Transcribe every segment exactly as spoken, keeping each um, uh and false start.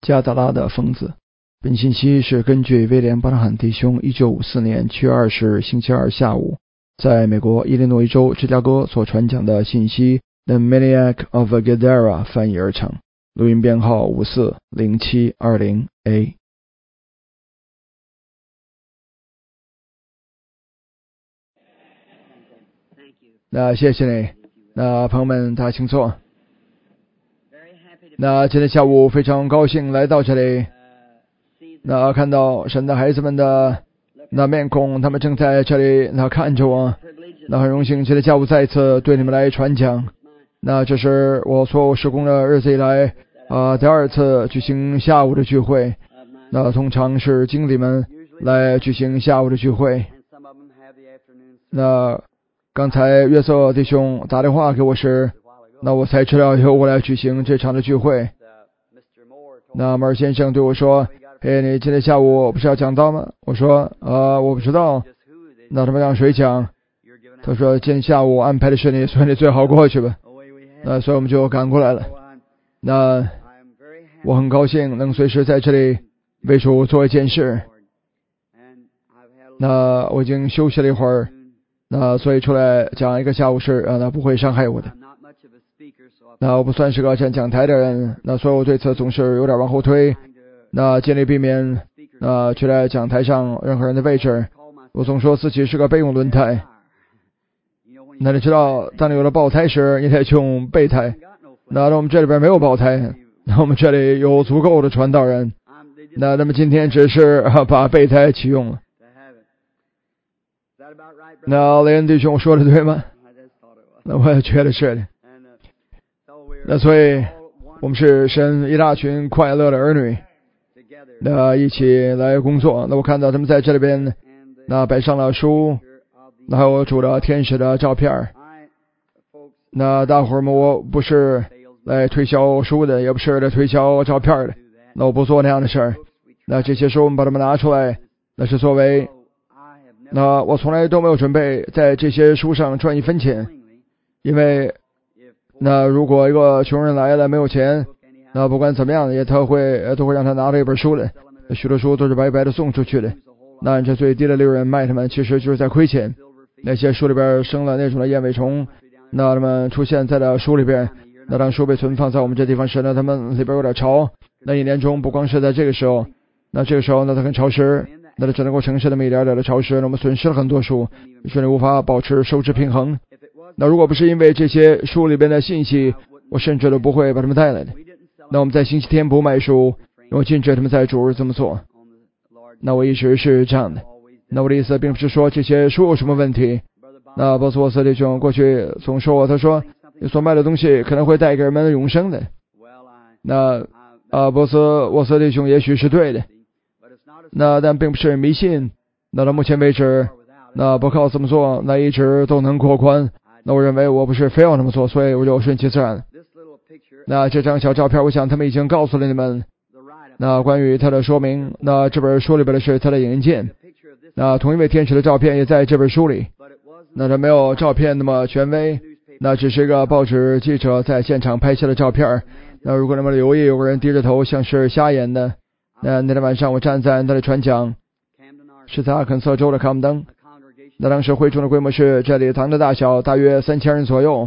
加达拉的疯子。本信息是根据威廉·巴特汉弟兄一九五四年七月二十日星期二下午在美国伊利诺伊州芝加哥所传讲的信息 The Maniac of Gadara 翻译而成，录音编号五四零七二零 A。 那谢谢你。那朋友们大家请坐。那今天下午非常高兴来到这里，那看到神的孩子们的那面孔，他们正在这里那看着我，那很荣幸今天下午再一次对你们来传讲。那这是我所施工的日子以来啊、呃、第二次举行下午的聚会。那通常是经理们来举行下午的聚会。那刚才约瑟弟兄打电话给我时，那我才知道由我来举行这场的聚会。那摩尔先生对我说：“嘿，你今天下午不是要讲道吗？”我说：“呃，我不知道。”那他们让谁讲？他说：“今天下午安排的是你，所以你最好过去吧。”那所以我们就赶过来了。那我很高兴能随时在这里为主做一件事。那我已经休息了一会儿，那所以出来讲一个下午事，呃，那不会伤害我的。那我不算是个站讲台的人，那所以我对此总是有点往后推，那尽力避免那取代讲台上任何人的位置。我总说自己是个备用轮胎。那你知道当你有了爆胎时你得去用备胎，那我们这里边没有爆胎，那我们这里有足够的传道人，那那么今天只是把备胎启用了。那雷恩弟兄说的对吗？那我也觉得是的。那所以我们是神一大群快乐的儿女，那一起来工作。那我看到他们在这里边那摆上了书，那还有主的天使的照片。那大伙儿们，我不是来推销书的，也不是来推销照片的，那我不做那样的事儿。那这些书我们把它们拿出来，那是作为那我从来都没有准备在这些书上赚一分钱，因为那如果一个穷人来了没有钱，那不管怎么样也他会都会让他拿着一本书来，许多书都是白白的送出去的。那按照最低的利润卖他们，其实就是在亏钱。那些书里边生了那种的燕尾虫，那他们出现在了书里边，那当书被存放在我们这地方时呢，他们里边有点潮。那一年中不光是在这个时候，那这个时候呢它很潮湿，那它只能够承受那么一点点的潮湿，那我们损失了很多书，所以无法保持收支平衡。那如果不是因为这些书里边的信息，我甚至都不会把他们带来的。那我们在星期天不卖书，我禁止他们在主日这么做。那我一直是这样的。那我的意思并不是说这些书有什么问题。那波斯沃斯弟兄过去总说我，他说你所卖的东西可能会带给人们永生的。那啊，波斯沃斯弟兄也许是对的，那但并不是迷信。那到目前为止，那不靠这么做，那一直都能过关。那我认为我不是非要那么做，所以我就顺其自然。那这张小照片，我想他们已经告诉了你们那关于它的说明。那这本书里边的是它的影印件，那同一位天使的照片也在这本书里。那它没有照片那么权威，那只是一个报纸记者在现场拍下的照片。那如果那么留意有个人低着头像是瞎眼的，那那天晚上我站在那里传讲，是在阿肯色州的康登。那当时会众的规模是这里堂的大小大约三千人左右，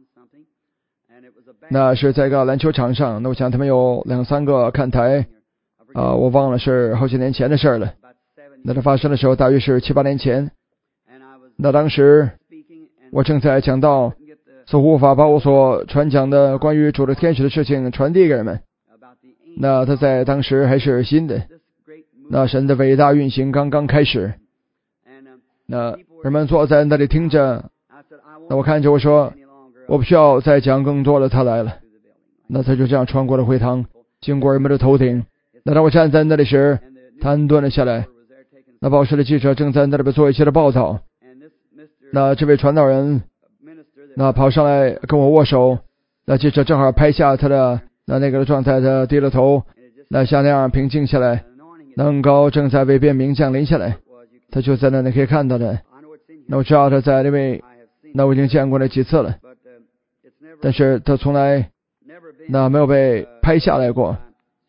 那是在一个篮球场上。那我想他们有两三个看台啊、呃，我忘了是好几年前的事了。那它发生的时候大约是七八年前。那当时我正在讲到，似乎无法把我所传讲的关于主的天使的事情传递给人们。那他在当时还是新的，那神的伟大运行刚刚开始。那人们坐在那里听着，那我看着我说，我不需要再讲更多的，他来了。那他就这样穿过了会堂，经过人们的头顶。那当我站在那里时，他安顿了下来。那报社的记者正在那里边做一些的报道。那这位传道人那跑上来跟我握手，那记者正好拍下他的那那个的状态，他低了头，那像那样平静下来。那恩膏正在为便明降临下来，他就在那里可以看到的。那我知道他在那位，那我已经见过那几次了，但是他从来那没有被拍下来过。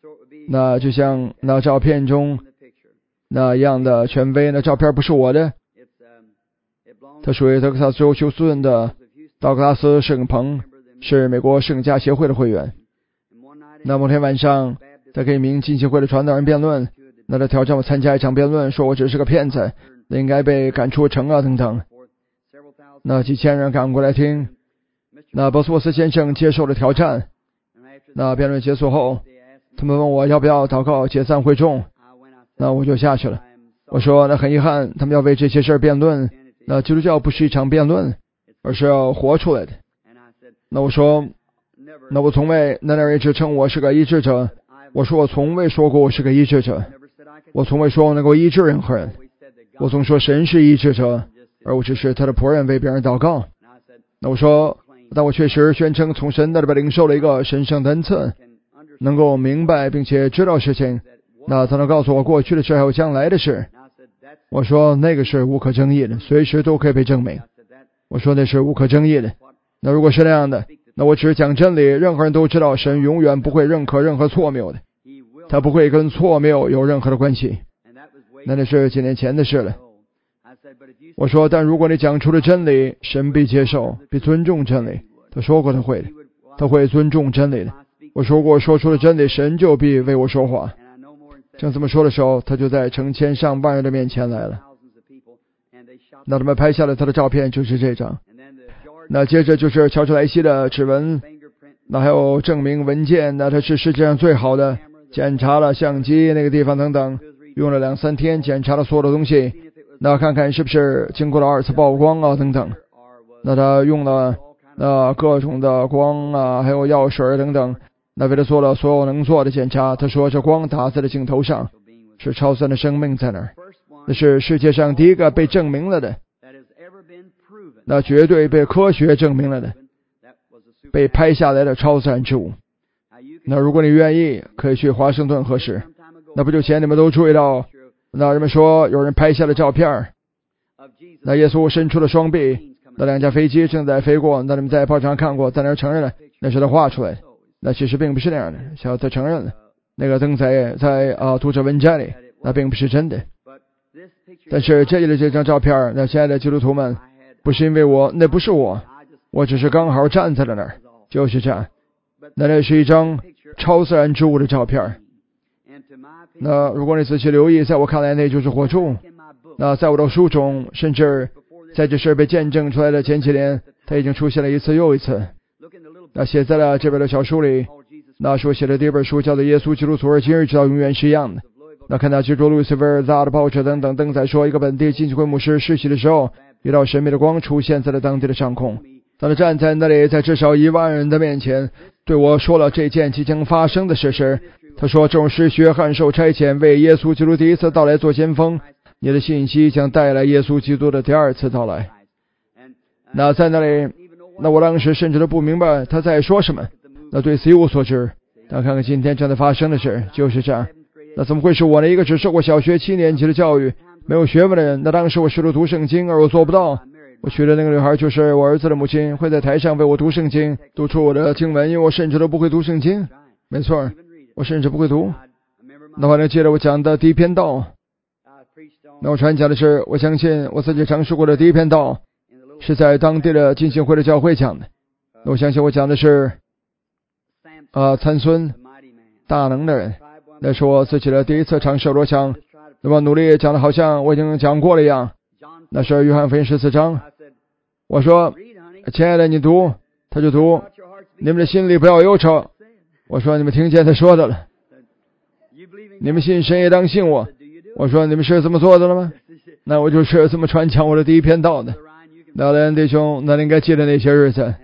那就像那照片中那样的权威，那照片不是我的，它属于德克萨斯州休斯顿的道格拉斯圣彭，是美国圣家协会的会员。那某天晚上，他跟一名浸信会的传道人辩论，那他挑战我参加一场辩论，说我只是个骗子，那应该被赶出城啊等等。那几千人赶过来听。那波斯沃斯先生接受了挑战。那辩论结束后，他们问我要不要祷告解散会众，那我就下去了。我说那很遗憾，他们要为这些事辩论，那基督教不是一场辩论，而是要活出来的。那我说那我从未那那人一直称我是个医治者，我说我从未说过我是个医治者，我从未说我能够医治任何人，我总说神是医治者，而我只是他的仆人，为别人祷告。那我说但我确实宣称从神那里边领受了一个神圣的恩赐，能够明白并且知道事情，那才能告诉我过去的事还有将来的事。我说那个是无可争议的，随时都可以被证明。我说那是无可争议的。那如果是那样的，那我只是讲真理，任何人都知道神永远不会认可任何错谬的，他不会跟错谬有任何的关系。那那是几年前的事了。我说但如果你讲出了真理，神必接受，必尊重真理。他说过他会的，他会尊重真理的。我说过说出了真理，神就必为我说话。正这么说的时候，他就在成千上万人的面前来了。那他们拍下了他的照片，就是这张。那接着就是乔治莱西的指纹，那还有证明文件，那他是世界上最好的，检查了相机那个地方等等，用了两三天检查了所有的东西，那看看是不是经过了二次曝光啊等等。那他用了那各种的光啊，还有药水等等，那为他做了所有能做的检查。他说这光打在了镜头上，是超自然的生命在那儿，那是世界上第一个被证明了的，那绝对被科学证明了的，被拍下来的超自然之物。那如果你愿意，可以去华盛顿核实。那不久前你们都注意到，那人们说有人拍下了照片，那耶稣伸出了双臂，那两架飞机正在飞过，那你们在报纸上看过，在那儿承认了那是他画出来的。那其实并不是那样的，小他承认了那个登载在啊读者文摘里，那并不是真的。但是这里的这张照片，那亲爱的基督徒们，不是因为我，那不是我，我只是刚好站在了那儿，就是这样。那那是一张超自然之物的照片。那如果你仔细留意，在我看来那就是火柱。那在我的书中，甚至在这事被见证出来的前几年，它已经出现了一次又一次。那写在了这本的小书里，那是我写的第一本书，叫做《耶稣基督徒而今日直到永远是一样的》。那看到记住路易斯威尔杂的报纸等等登载说，一个本地浸信会牧师世袭的时候，一道神秘的光出现在了当地的上空。当他站在那里，在至少一万人的面前对我说了这件即将发生的事时，他说这种是约翰受差遣为耶稣基督第一次到来做先锋，你的信息将带来耶稣基督的第二次到来。那在那里，那我当时甚至都不明白他在说什么，那对此一无所知。但看看今天正在发生的事，就是这样。那怎么会是我呢？一个只受过小学七年级的教育、没有学问的人。那当时我试图读圣经，而我做不到。我娶的那个女孩就是我儿子的母亲，会在台上为我读圣经，读出我的经文，因为我甚至都不会读圣经。没错，我甚至不会读。那我能记得我讲的第一篇道。那我传讲的是，我相信我自己尝试过的第一篇道，是在当地的浸信会的教会讲的。那我相信我讲的是，呃，参孙，大能的人。那是我自己的第一次尝试，我想那么努力讲的好像我已经讲过了一样。那是约翰福音十四章。我说亲爱的你读，他就读，你们的心里不要忧愁。我说你们听见他说的了，你们信神也当信我。我说你们是这么做的了吗？那我就是这么传讲我的第一篇道的。那的弟兄，那你应该记得那些日子。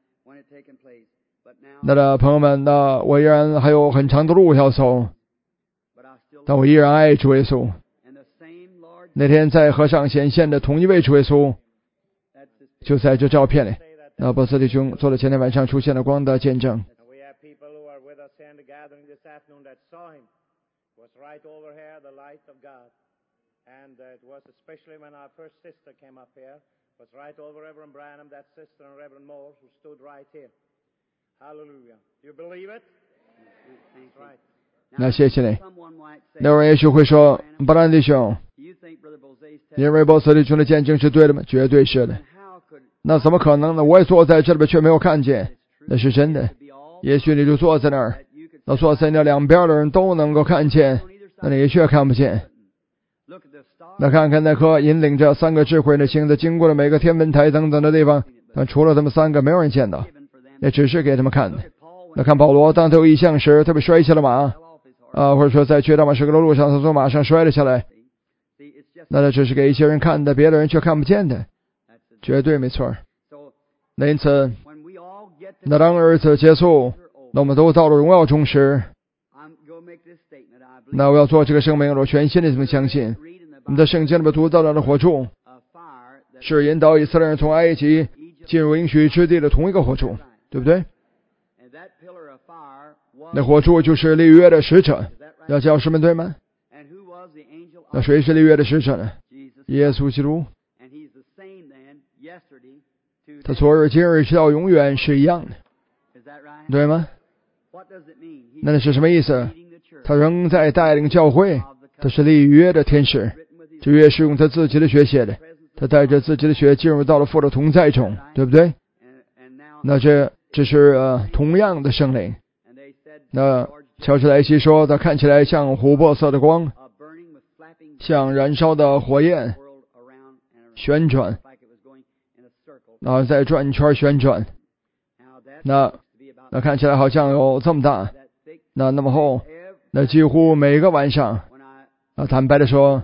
那的朋友们，那我依然还有很长的路要走，但我依然爱主耶稣。那天在河上显现的同一位主耶稣，就在这照片里。那波斯弟兄做了前天晚上出现了光的见证。 Hallelujah. You believe it? That's right. 那谢谢你。有人也许会说，布兰弟兄，你认为波斯弟兄的见证是对的吗？绝对是的。那怎么可能呢？我也坐在这里却没有看见，那是真的。也许你就坐在那儿，那坐在那两边的人都能够看见，那你却看不见。那看看那颗引领着三个智慧的星子经过了每个天文台等等的地方，但除了他们三个，没有人见到，也只是给他们看的。那看保罗，当他有异象时，他被摔下了马，啊，或者说在去大马士革的路上，他从马上摔了下来。那这只是给一些人看的，别的人却看不见的，绝对没错。那因此，那当日子结束，那我们都到了荣耀中时，那我要做这个声明，我全心的这么相信。我们在圣经里面读到的火柱，是引导以色列人从埃及进入应许之地的同一个火柱，对不对？那火柱就是立约的使者，要教师们对吗？那谁是立约的使者呢？耶稣基督。他昨日今日直到永远是一样的，对吗？那是什么意思？他仍在带领教会，他是立约的天使，这约是用他自己的血写的，他带着自己的血进入到了父的同在中，对不对？那这这是呃同样的圣灵。那乔治莱西说，他看起来像琥珀色的光，像燃烧的火焰，旋转，然后在转圈旋转。那那看起来好像有这么大，那那么厚，那几乎每个晚上，那坦白的说，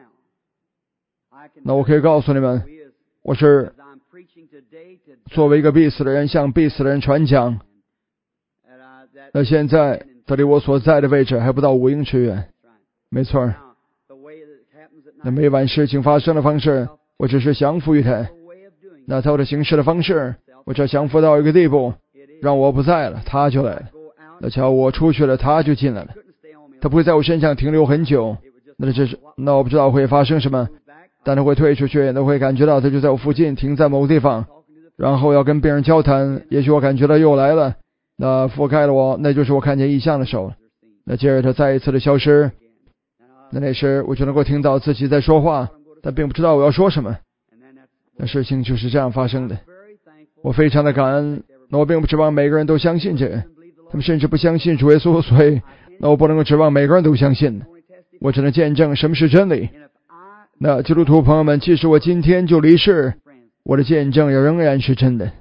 那我可以告诉你们，我是作为一个必死的人向必死的人传讲。那现在这离我所在的位置还不到五英尺远，没错。那每晚事情发生的方式，我只是降服于他。那他的行事的方式，我只降服到一个地步，让我不在了，他就来了。那瞧我出去了，他就进来了。他不会在我身上停留很久。那这是那我不知道会发生什么，但他会退出去，那会感觉到他就在我附近，停在某个地方，然后要跟别人交谈。也许我感觉到又来了，那覆盖了我，那就是我看见异象的时候。那接着他再一次的消失。那那时我就能够听到自己在说话，但并不知道我要说什么。那事情就是这样发生的。我非常的感恩。那我并不指望每个人都相信这个，他们甚至不相信主耶稣，所以那我不能够指望每个人都相信。我只能见证什么是真理。那基督徒朋友们，即使我今天就离世，我的见证也仍然是真的。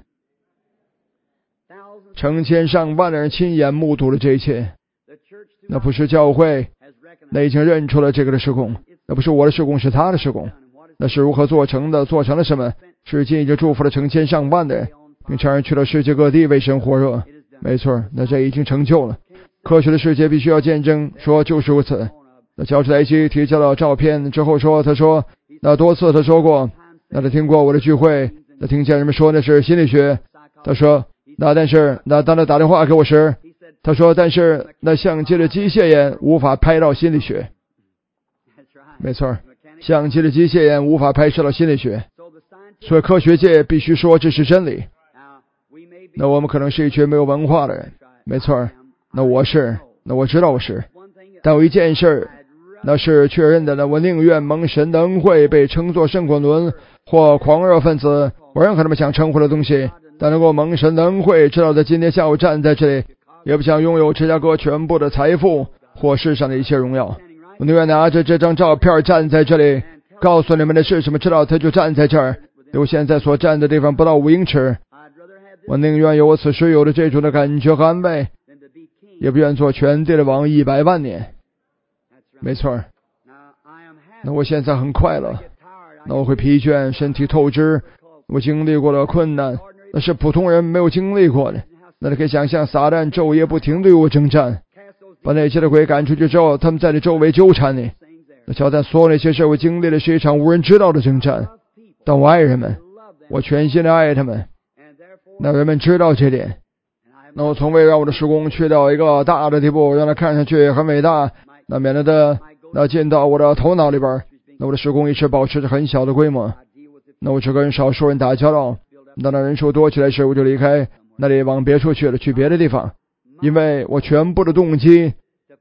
成千上万的人亲眼目睹了这一切。那不是教会，那已经认出了这个的事工，那不是我的事工，是他的事工。那是如何做成的？做成了什么？是今已经祝福了成千上万的人，并常人去了世界各地为神火热。没错，那这已经成就了。科学的世界必须要见证说就是如此。那乔治莱西提交了照片之后说，他说那多次他说过，那他听过我的聚会，他听见人们说那是心理学。他说那但是那当他打电话给我时，他说但是那相机的机械眼无法拍到心理学。没错，相机的机械眼无法拍摄到心理学，所以科学界必须说这是真理。那我们可能是一群没有文化的人，没错，那我是，那我知道我是，但有一件事那是确认的，那我宁愿蒙神的恩惠被称作圣滚轮或狂热分子，我任何他们想称呼的东西，但能够蒙神的恩惠，知道在今天下午站在这里，也不想拥有芝加哥全部的财富或世上的一切荣耀。我宁愿拿着这张照片站在这里，告诉你们的是什么，知道他就站在这儿，离我现在所站的地方不到五英尺。我宁愿有我此时有的这种的感觉和安慰，也不愿做全地的王一百万年。没错，那我现在很快乐，那我会疲倦，身体透支，我经历过了困难，那是普通人没有经历过的。那你可以想象撒旦昼夜不停地与我征战，把那些的鬼赶出去之后，他们在你周围纠缠你。那乔丹所有那些事，我经历的是一场无人知道的征战，但我爱人们，我全心的爱他们。那人们知道这点。那我从未让我的事工去到一个大的地步，让它看上去很伟大，那免得的那进到我的头脑里边。那我的事工一直保持着很小的规模。那我只跟少数人打交道，当那人数多起来时，我就离开那里，往别处去了，去别的地方。因为我全部的动机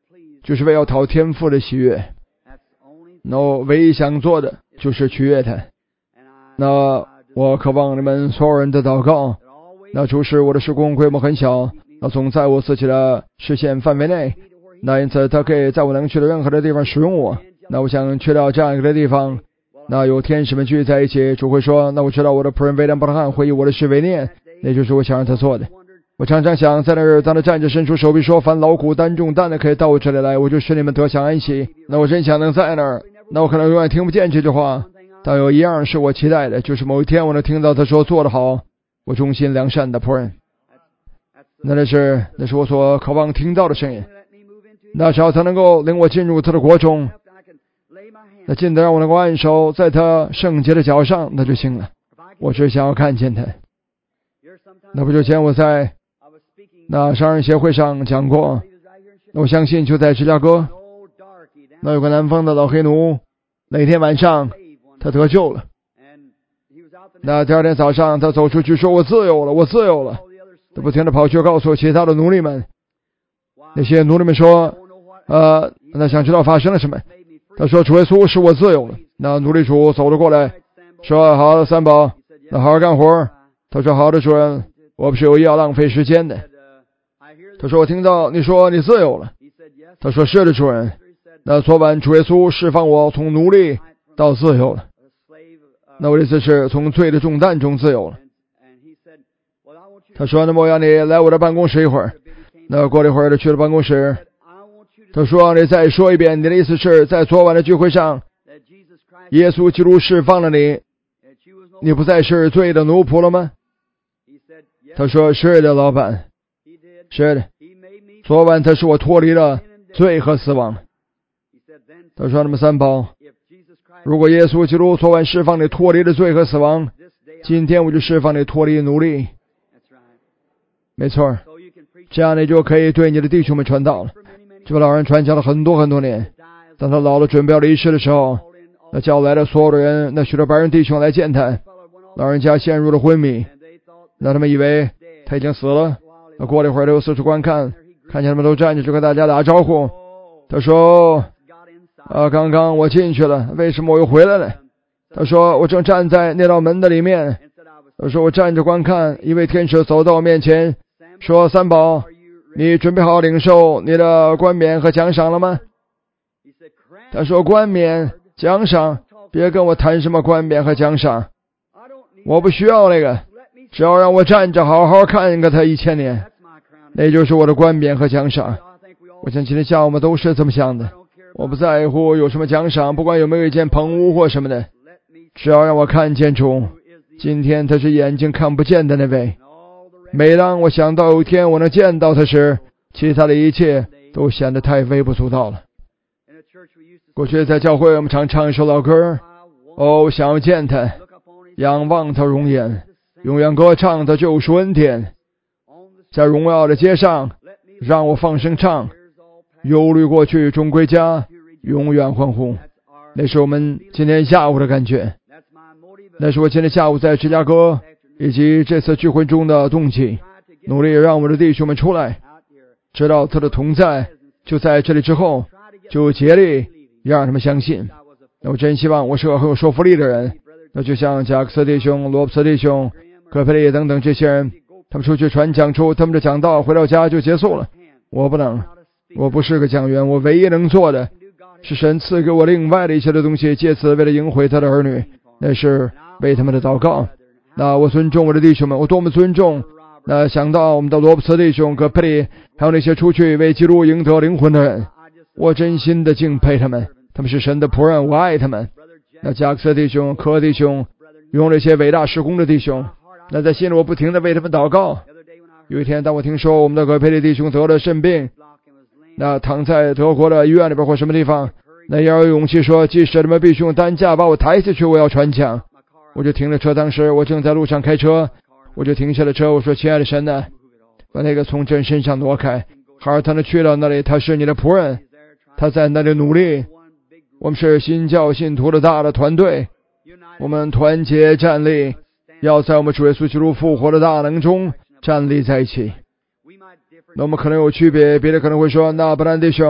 就是为要讨天父的喜悦。那我唯一想做的就是取悦他。那我渴望你们所有人的祷告。那主使我的事工规模很小，那总在我自己的视线范围内。那因此他可以在我能去的任何的地方使用我。那我想去到这样一个地方，那有天使们聚在一起，主会说，那我知道我的仆人威廉·伯特汉会以我的事为念，那就是我想让他做的。我常常想，在那日当他站着伸出手臂说，凡劳苦担重担的可以到我这里来，我就使你们得享安息。那我真想能在那儿。那我可能永远听不见这句话，但有一样是我期待的，就是某一天我能听到他说，做得好，我忠心良善的仆人。那那是那是我所渴望听到的声音。那只要他能够领我进入他的国中，那近得让我能够按手在他圣洁的脚上，那就行了。我只想要看见他。那不久前我在那商人协会上讲过，那我相信就在芝加哥，那有个南方的老黑奴，那天晚上他得救了。那第二天早上他走出去说，我自由了，我自由了。他不停地跑去告诉其他的奴隶们。那些奴隶们说，呃，那想知道发生了什么。他说，主耶稣使我自由了。那奴隶主走了过来，说，好的，三宝，那好好干活。他说，好的，主人，我不是有意要浪费时间的。他说，我听到你说你自由了。他说，是的，主人。那昨晚主耶稣释放我从奴隶到自由了。那我的意思是从罪的重担中自由了。他说，那么我要你来我的办公室一会儿。那过了一会儿他去了办公室。他说，你再说一遍，你的意思是在昨晚的聚会上，耶稣基督释放了你，你不再是罪的奴仆了吗？他说，是的，老板，是的，昨晚他使我脱离了罪和死亡。他说，那么三宝，如果耶稣基督昨晚释放你脱离了罪和死亡，今天我就释放你脱离奴隶。没错，这样你就可以对你的弟兄们传道了。这个老人传教了很多很多年，当他老了准备要离世的时候，那叫来了所有的人，那许多白人弟兄来见他。老人家陷入了昏迷，那他们以为他已经死了。那过了一会儿，他又四处观看，看见他们都站着，就跟大家打招呼。他说，啊，刚刚我进去了，为什么我又回来了？他说，我正站在那道门的里面。他说，我站着观看，一位天使走到我面前，说，三宝，你准备好领受你的冠冕和奖赏了吗？他说，冠冕奖赏，别跟我谈什么冠冕和奖赏，我不需要那个，只要让我站着好好看个他一千年，那就是我的冠冕和奖赏。我想今天下午我们都是这么想的，我不在乎有什么奖赏，不管有没有一件棚屋或什么的，只要让我看见主。今天他是眼睛看不见的那位。每当我想到有一天我能见到他时，其他的一切都显得太微不足道了。过去在教会我们常唱一首老歌，哦，想要见他，仰望他容颜，永远歌唱他救赎恩典，在荣耀的街上让我放声唱，忧虑过去终归家，永远欢呼。那是我们今天下午的感觉，那是我今天下午在芝加哥以及这次聚会中的动机，努力让我们的弟兄们出来，知道他的同在就在这里之后，就竭力让他们相信。那我真希望我是个很有说服力的人，那就像贾克斯弟兄、罗伯茨弟兄、葛佩利等等这些人，他们出去传讲出他们的讲道，回到家就结束了。我不能，我不是个讲员，我唯一能做的是神赐给我另外的一些的东西，借此为了赢回他的儿女，那是为他们的祷告。那我尊重我的弟兄们，我多么尊重。那想到我们的罗伯茨弟兄、葛佩利，还有那些出去为基督赢得灵魂的人，我真心的敬佩他们，他们是神的仆人，我爱他们。那贾克斯弟兄、柯弟兄，用这些伟大事工的弟兄，那在心里我不停的为他们祷告。有一天当我听说我们的葛佩利弟兄得了肾病，那躺在德国的医院里边或什么地方，那要有勇气说，即使他们必须用担架把我抬下去，我要传讲。我就停了车，当时我正在路上开车，我就停下了车，我说，亲爱的神呢，把那个从朕身上挪开，孩儿他能去到那里，他是你的仆人，他在那里努力。我们是新教信徒的大的团队，我们团结站立，要在我们主耶稣基督复活的大能中站立在一起。那我们可能有区别，别的可能会说，那布兰弟兄，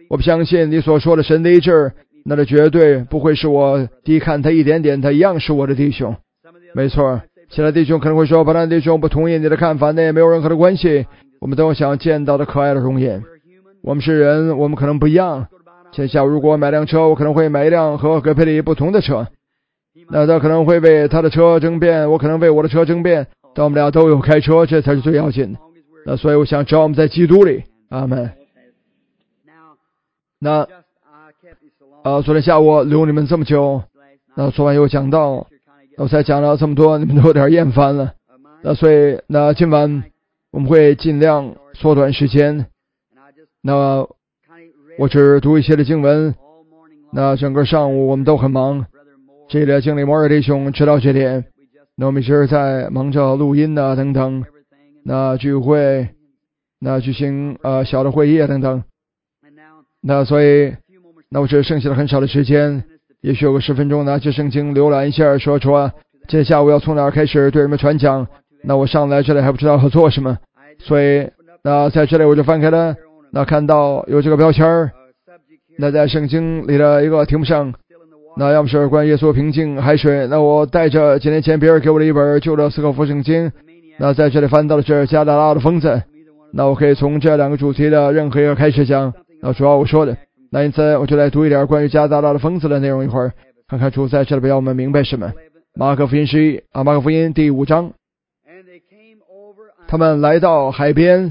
我不相信你所说的神的医治，那这绝对不会是我低看他一点点，他一样是我的弟兄。没错，其他弟兄可能会说，巴兰弟兄不同意你的看法，那也没有任何的关系，我们都想见到的可爱的容颜。我们是人，我们可能不一样。现下如果我买辆车，我可能会买一辆和葛培理不同的车，那他可能会为他的车争辩，我可能为我的车争辩，但我们俩都有开车，这才是最要紧的。那所以我想只要我们在基督里，阿们。那呃，昨天下午留你们这么久，那昨晚有讲到，我才讲了这么多，你们都有点厌烦了。那所以那今晚我们会尽量缩短时间。那我只读一些的经文。那整个上午我们都很忙，这里的经理摩尔弟兄知道这点。那我们一直在忙着录音啊等等，那聚会，那举行呃小的会议啊等等。那所以那我只剩下了很少的时间，也许有个十分钟拿起圣经浏览一下，说说今天下午要从哪儿开始对人们传讲。那我上来这里还不知道要做什么，所以那在这里我就翻开了，那看到有这个标签儿，那在圣经里的一个题目上，那要么是关于耶稣平静海水。那我带着几年前别人给我的一本旧的斯科夫圣经，那在这里翻到的是加达拉的疯子。那我可以从这两个主题的任何一个开始讲，那主要我说的。那因此我就来读一点关于加达拉的疯子的内容，一会儿看看主在这里让我们明白什么。马可福音十一啊，马可福音第五章。他们来到海边，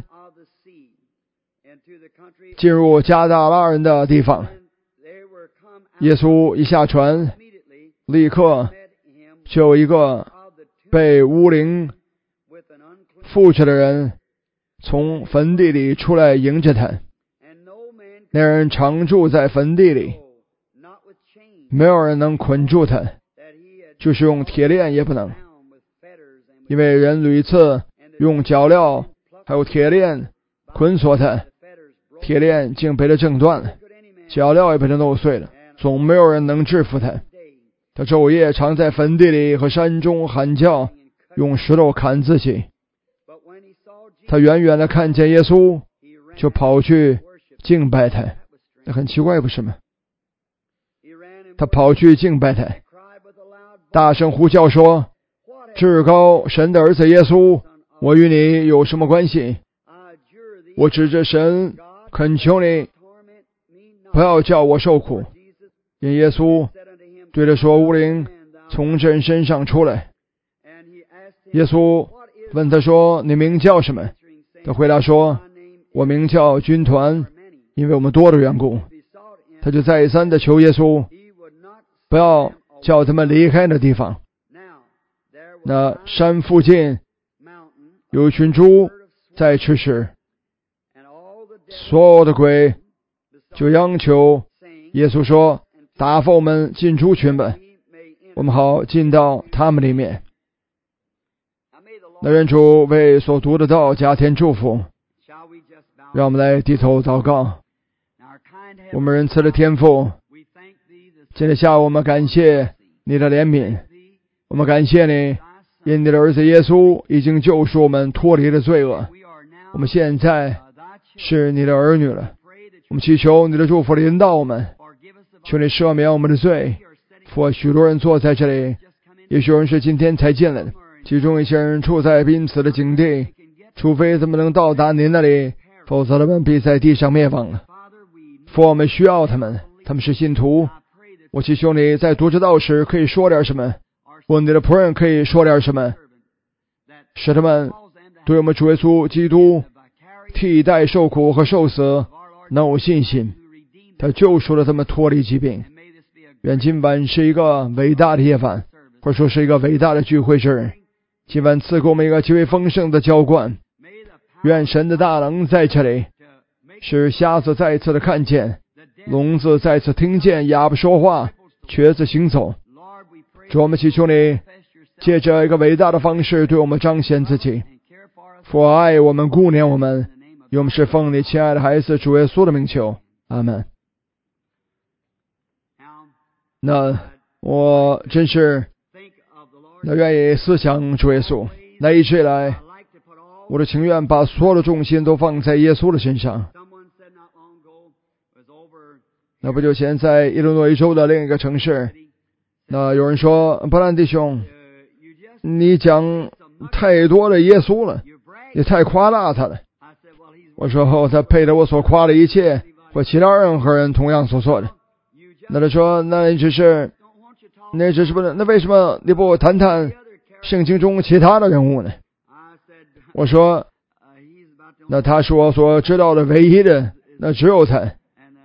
进入加达拉人的地方。耶稣一下船，立刻就有一个被污灵附着的人从坟地里出来迎着他。那人常住在坟地里，没有人能捆住他，就是用铁链也不能，因为人屡次用脚镣还有铁链捆锁他，铁链竟被他挣断了，脚镣也被他弄碎了，总没有人能制服他。他昼夜常在坟地里和山中喊叫，用石头砍自己。他远远地看见耶稣，就跑去敬拜他。那很奇怪不是吗？他跑去敬拜他，大声呼叫说，至高神的儿子耶稣，我与你有什么关系？我指着神恳求你，不要叫我受苦。因耶稣对他说，污灵从这人身上出来。耶稣问他说，你名叫什么？他回答说，我名叫军团，因为我们多的缘故。他就再三的求耶稣不要叫他们离开那地方。那山附近有一群猪在吃食，所有的鬼就央求耶稣说，打发我们进猪群吧，我们好进到他们里面。那愿主为所读的道加添祝福。让我们来低头祷告。我们仁慈的天父，今天下午我们感谢你的怜悯，我们感谢你，因你的儿子耶稣已经救赎我们脱离了罪恶，我们现在是你的儿女了。我们祈求你的祝福临到我们，求你赦免我们的罪。父，许多人坐在这里，也许有人是今天才进来的，其中一些人处在濒死的境地，除非他们能到达您那里，否则他们必在地上灭亡了。父，我们需要他们，他们是信徒。我祈求你在读这道时可以说点什么，我你的仆人可以说点什么，使他们对我们主耶稣基督替代受苦和受死能有信心。他救赎了他们脱离疾病。愿今晚是一个伟大的夜晚，或者说是一个伟大的聚会日。今晚赐给我们一个极为丰盛的浇灌。愿神的大能在这里，使瞎子再一次的看见，聋子再次听见，哑巴说话，瘸子行走。主，我们祈求你借着一个伟大的方式对我们彰显自己。父，爱我们，顾念我们，因为我们是奉你亲爱的孩子主耶稣的名求，阿们。那我真是那愿意思想主耶稣，那一直以来我的情愿把所有的重心都放在耶稣的身上。 那不久前在伊利诺伊州的另一个城市，那有人说，布兰弟兄，你讲太多的耶稣了，也太夸大他了。我说哦，他配得我所夸的一切，或其他任何人同样所做的。那他说，那你只是，那只是不能，那为什么你不谈谈圣经中其他的人物呢？我说，那他是我所知道的唯一的，那只有他。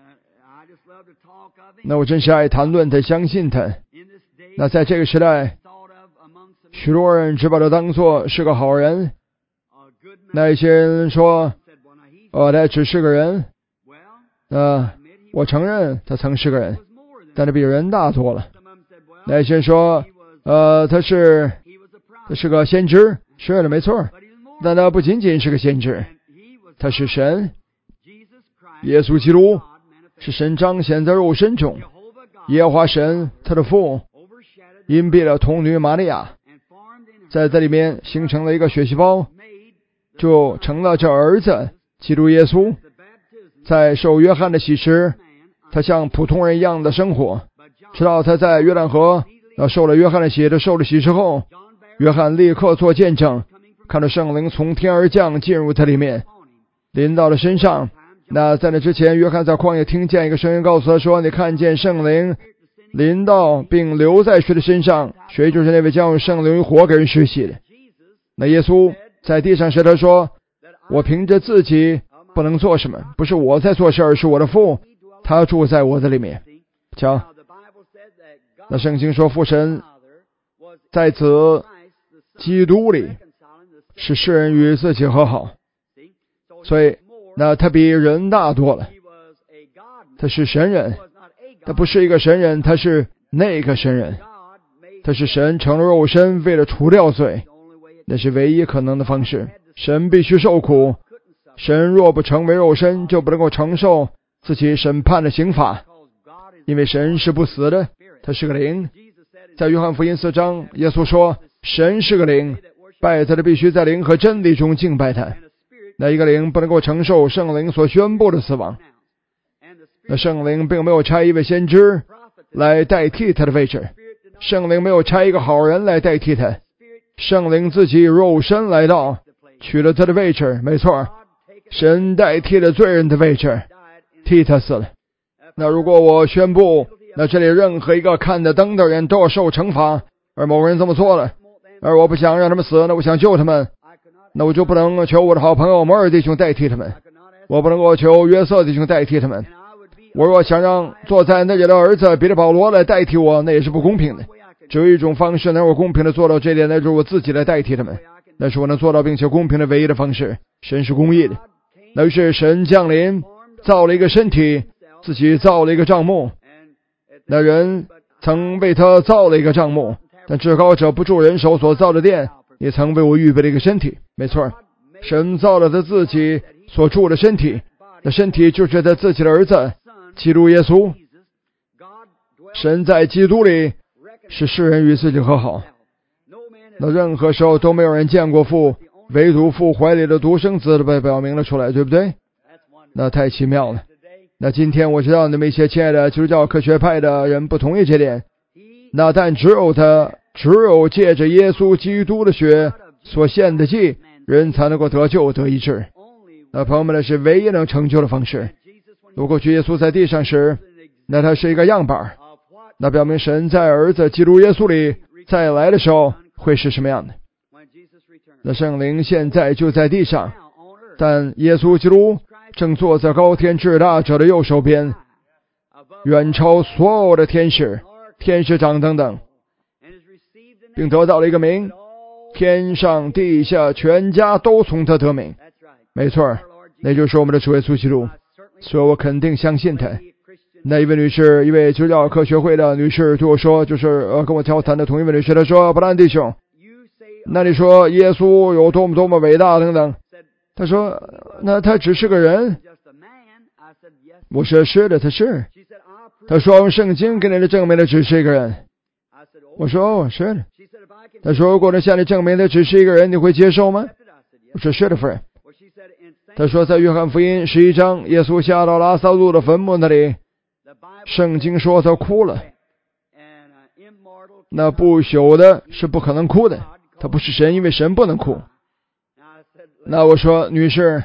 那我真是爱谈论他，相信他。那在这个时代，许多人只把他当作是个好人。那一些人说，哦，他只是个人。呃，我承认他曾是个人，但他比人大多了。那一些人说，呃，他是他是个先知，是的，没错。但他不仅仅是个先知，他是神，耶稣基督是神彰显在肉身中。耶和华神，他的父，隐蔽了童女玛利亚，在这里面形成了一个血细胞，就成了这儿子基督耶稣。在受约翰的洗时，他像普通人一样的生活，直到他在约旦河受了约翰的洗的受了洗之后，约翰立刻做见证，看到圣灵从天而降，进入他里面，临到了身上。那在那之前，约翰在旷野听见一个声音告诉他说，你看见圣灵临到并留在谁的身上，谁就是那位将用圣灵活给人施洗的。那耶稣在地上时他说，我凭着自己不能做什么，不是我在做事，而是我的父，他住在我的里面。瞧，那圣经说父神在此基督里使世人与自己和好，所以那他比人大多了。他是神人，他不是一个神人，他是那个神人。他是神成了肉身，为了除掉罪，那是唯一可能的方式。神必须受苦，神若不成为肉身，就不能够承受自己审判的刑罚，因为神是不死的，他是个灵。在约翰福音四章，耶稣说，神是个灵，拜他的必须在灵和真理中敬拜他。那一个灵不能够承受圣灵所宣布的死亡。那圣灵并没有差一位先知来代替他的位置，圣灵没有差一个好人来代替他，圣灵自己肉身来到，取了他的位置。没错，神代替了罪人的位置，替他死了。那如果我宣布，那这里任何一个看得灯的人都要受惩罚，而某个人这么做了，而我不想让他们死，那我想救他们，那我就不能求我的好朋友摩尔弟兄代替他们，我不能够求约瑟弟兄代替他们。我若想让坐在那里的儿子彼得保罗来代替我，那也是不公平的。只有一种方式能够公平的做到这点，那就是我自己来代替他们，那是我能做到并且公平的唯一的方式。神是公义的。那于是神降临，造了一个身体，自己造了一个帐幕。那人曾为他造了一个帐幕，但至高者不住人手所造的殿，也曾为我预备了一个身体。没错，神造了他自己所住的身体，那身体就是他自己的儿子基督耶稣。神在基督里使世人与自己和好。那任何时候都没有人见过父，唯独父怀里的独生子被表明了出来，对不对？那太奇妙了。那今天我知道你们一些亲爱的基督教科学派的人不同意这点，那但只有他只有借着耶稣基督的血所献的祭，人才能够得救得医治。那朋友们，那是唯一能成就的方式。如果去耶稣在地上时，那他是一个样板，那表明神在儿子基督耶稣里再来的时候会是什么样的。那圣灵现在就在地上，但耶稣基督正坐在高天至大者的右手边，远超所有的天使、天使长等等，并得到了一个名，天上地下全家都从他得名。没错，那就是我们的主耶稣基督。所以我肯定相信他。那一位女士，一位基督教科学会的女士对我说，就是呃跟我交谈的同一位女士，她说，布兰弟兄，那你说耶稣有多么多么伟大等等，她说那他只是个人。我说是的，他是。她说用圣经给你的证明的只是一个人。我说哦，是的。她说如果能向你证明的只是一个人，你会接受吗？我说是的，夫人。 他说在约翰福音十一章，耶稣下到拉撒路的坟墓那里，圣经说他哭了。那不朽的是不可能哭的，他不是神，因为神不能哭。那我说，女士，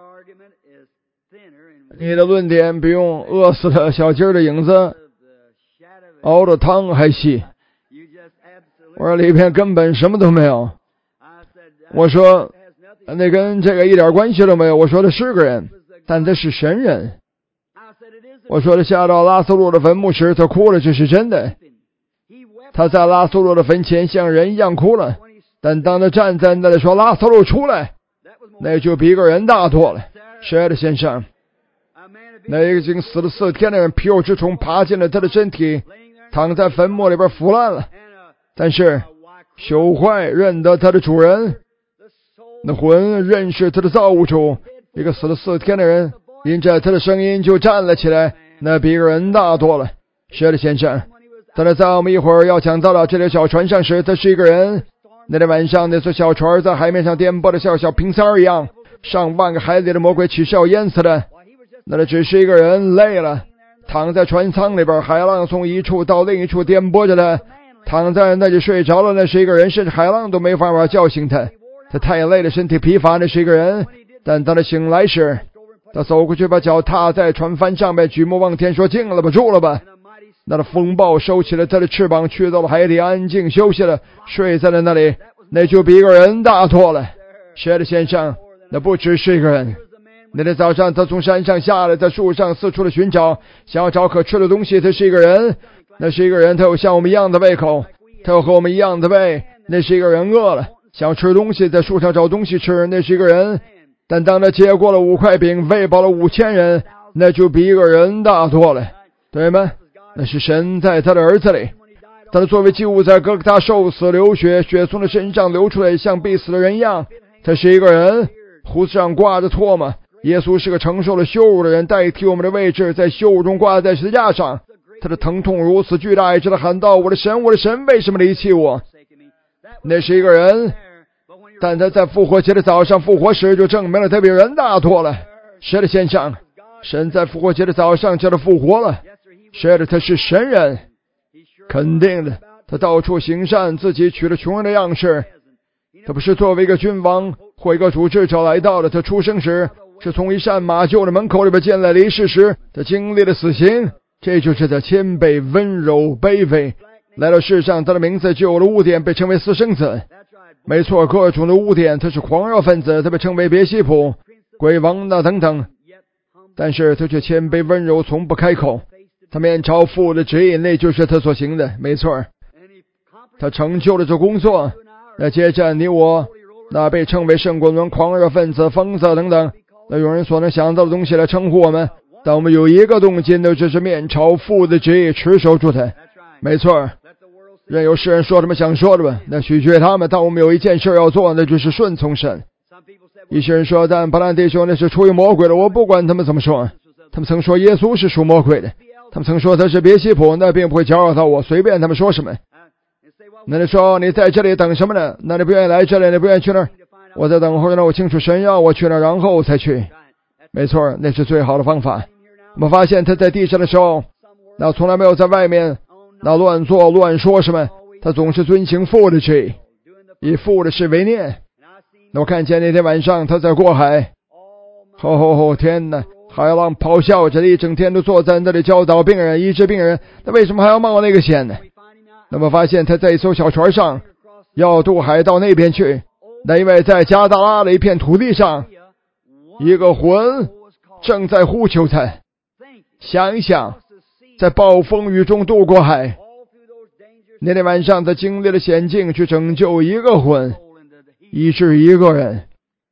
你的论点比用饿死的小鸡的影子熬的汤还细。我说里边根本什么都没有。我说那跟这个一点关系都没有。我说的是个人，但他是神人。我说的下到拉撒路的坟墓时他哭了，这是真的。他在拉撒路的坟前像人一样哭了，但当他站在那里说拉撒路出来，那就比一个人大多了。是的，先生。那已经死了四天的人，皮肉之虫爬进了他的身体，躺在坟墓里边腐烂了。但是朽坏认得他的主人，那魂认识他的造物主。一个死了四天的人，因着他的声音就站了起来，那比一个人大多了。是的，先生。当他在我们一会儿要讲到了这条小船上时，他是一个人。那天晚上，那艘小船在海面上颠簸的像小瓶塞儿一样，上万个海里的魔鬼岂是要淹死的？那他只是一个人，累了，躺在船舱里边，海浪从一处到另一处颠簸着他，躺在那里睡着了。那是一个人，甚至海浪都没法法叫醒他。他太累了，身体疲乏，那是一个人。但当他醒来时，他走过去，把脚踏在船帆上面，举目望天，说：“静了吧，住了吧。”那的风暴收起了他的翅膀，去到了海底，安静休息了，睡在了那里。那就比一个人大多了。是的，先生，那不只是一个人。那天早上，他从山上下来，在树上四处的寻找，想要找可吃的东西。他是一个人，那是一个人，他有像我们一样的胃口，他有和我们一样的胃。那是一个人饿了，想吃东西，在树上找东西吃。那是一个人。但当他接过了五块饼，喂饱了五千人，那就比一个人大多了，对吗？那是神在他的儿子里。当他作为祭物在哥哥他受死流血，血从他身上流出来，像必死的人一样。他是一个人，胡子上挂着唾沫。耶稣是个承受了羞辱的人，代替我们的位置，在羞辱中挂在十字架上。他的疼痛如此巨大，以致他喊道：“我的神，我的神，为什么离弃我？”那是一个人，但他在复活节的早上复活时，就证明了他比人大多了。是的，先生，神在复活节的早上叫他复活了。是的，他是神人，肯定的。他到处行善，自己取了穷人的样式。他不是作为一个君王或一个主治者来到的。他出生时是从一扇马厩的门口里边进来，离世时他经历了死刑。这就是他谦卑、温柔、卑微。来到世上，他的名字就有了污点，被称为私生子。没错，各种的污点。他是狂热分子，他被称为别西卜、鬼王那等等。但是他却谦卑温柔，从不开口。他面朝父的旨意，那就是他所行的。没错，他成就了这工作。那接着你我那被称为圣滚轮、狂热分子、疯子等等，那有人所能想到的东西来称呼我们，但我们有一个动机，那就是面朝父的旨意，持守住它。没错，任由世人说他们想说的吧，那取决他们。但我们有一件事要做，那就是顺从神。一些人说，但伯兰弟兄那是出于魔鬼的。我不管他们怎么说，他们曾说耶稣是属魔鬼的，他们曾说他是别西卜，那并不会搅扰到我，随便他们说什么。那你说你在这里等什么呢？那你不愿意来这里，你不愿意去那儿？我在等候呢，我清楚神要我去那儿，然后才去。没错，那是最好的方法。我们发现他在地上的时候，那从来没有在外面那乱做乱说什么，他总是遵行父的旨意，以父的事为念。那我看见那天晚上他在过海，吼吼吼，天哪，海浪咆哮着，一整天都坐在那里教导病人、医治病人，那为什么还要冒那个险呢？那么发现他在一艘小船上要渡海到那边去，那因为在加达拉的一片土地上，一个魂正在呼求他。想一想，在暴风雨中渡过海，那天晚上他经历了险境，去拯救一个魂，医治一个人。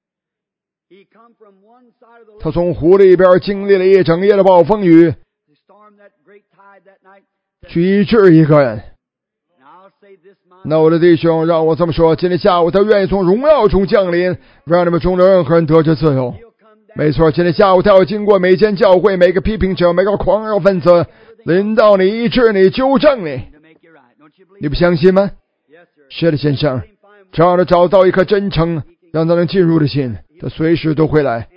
他从湖里边经历了一整夜的暴风雨，去医治一个人。那我的弟兄，让我这么说，今天下午他愿意从荣耀中降临，让你们中的任何人得着自由。没错，今天下午他要经过每间教会、每个批评者、每个狂热分子，临到你、医治你、纠正你。你不相信吗？是的，先生，只要他找到一颗真诚让他能进入的心，他随时都会来。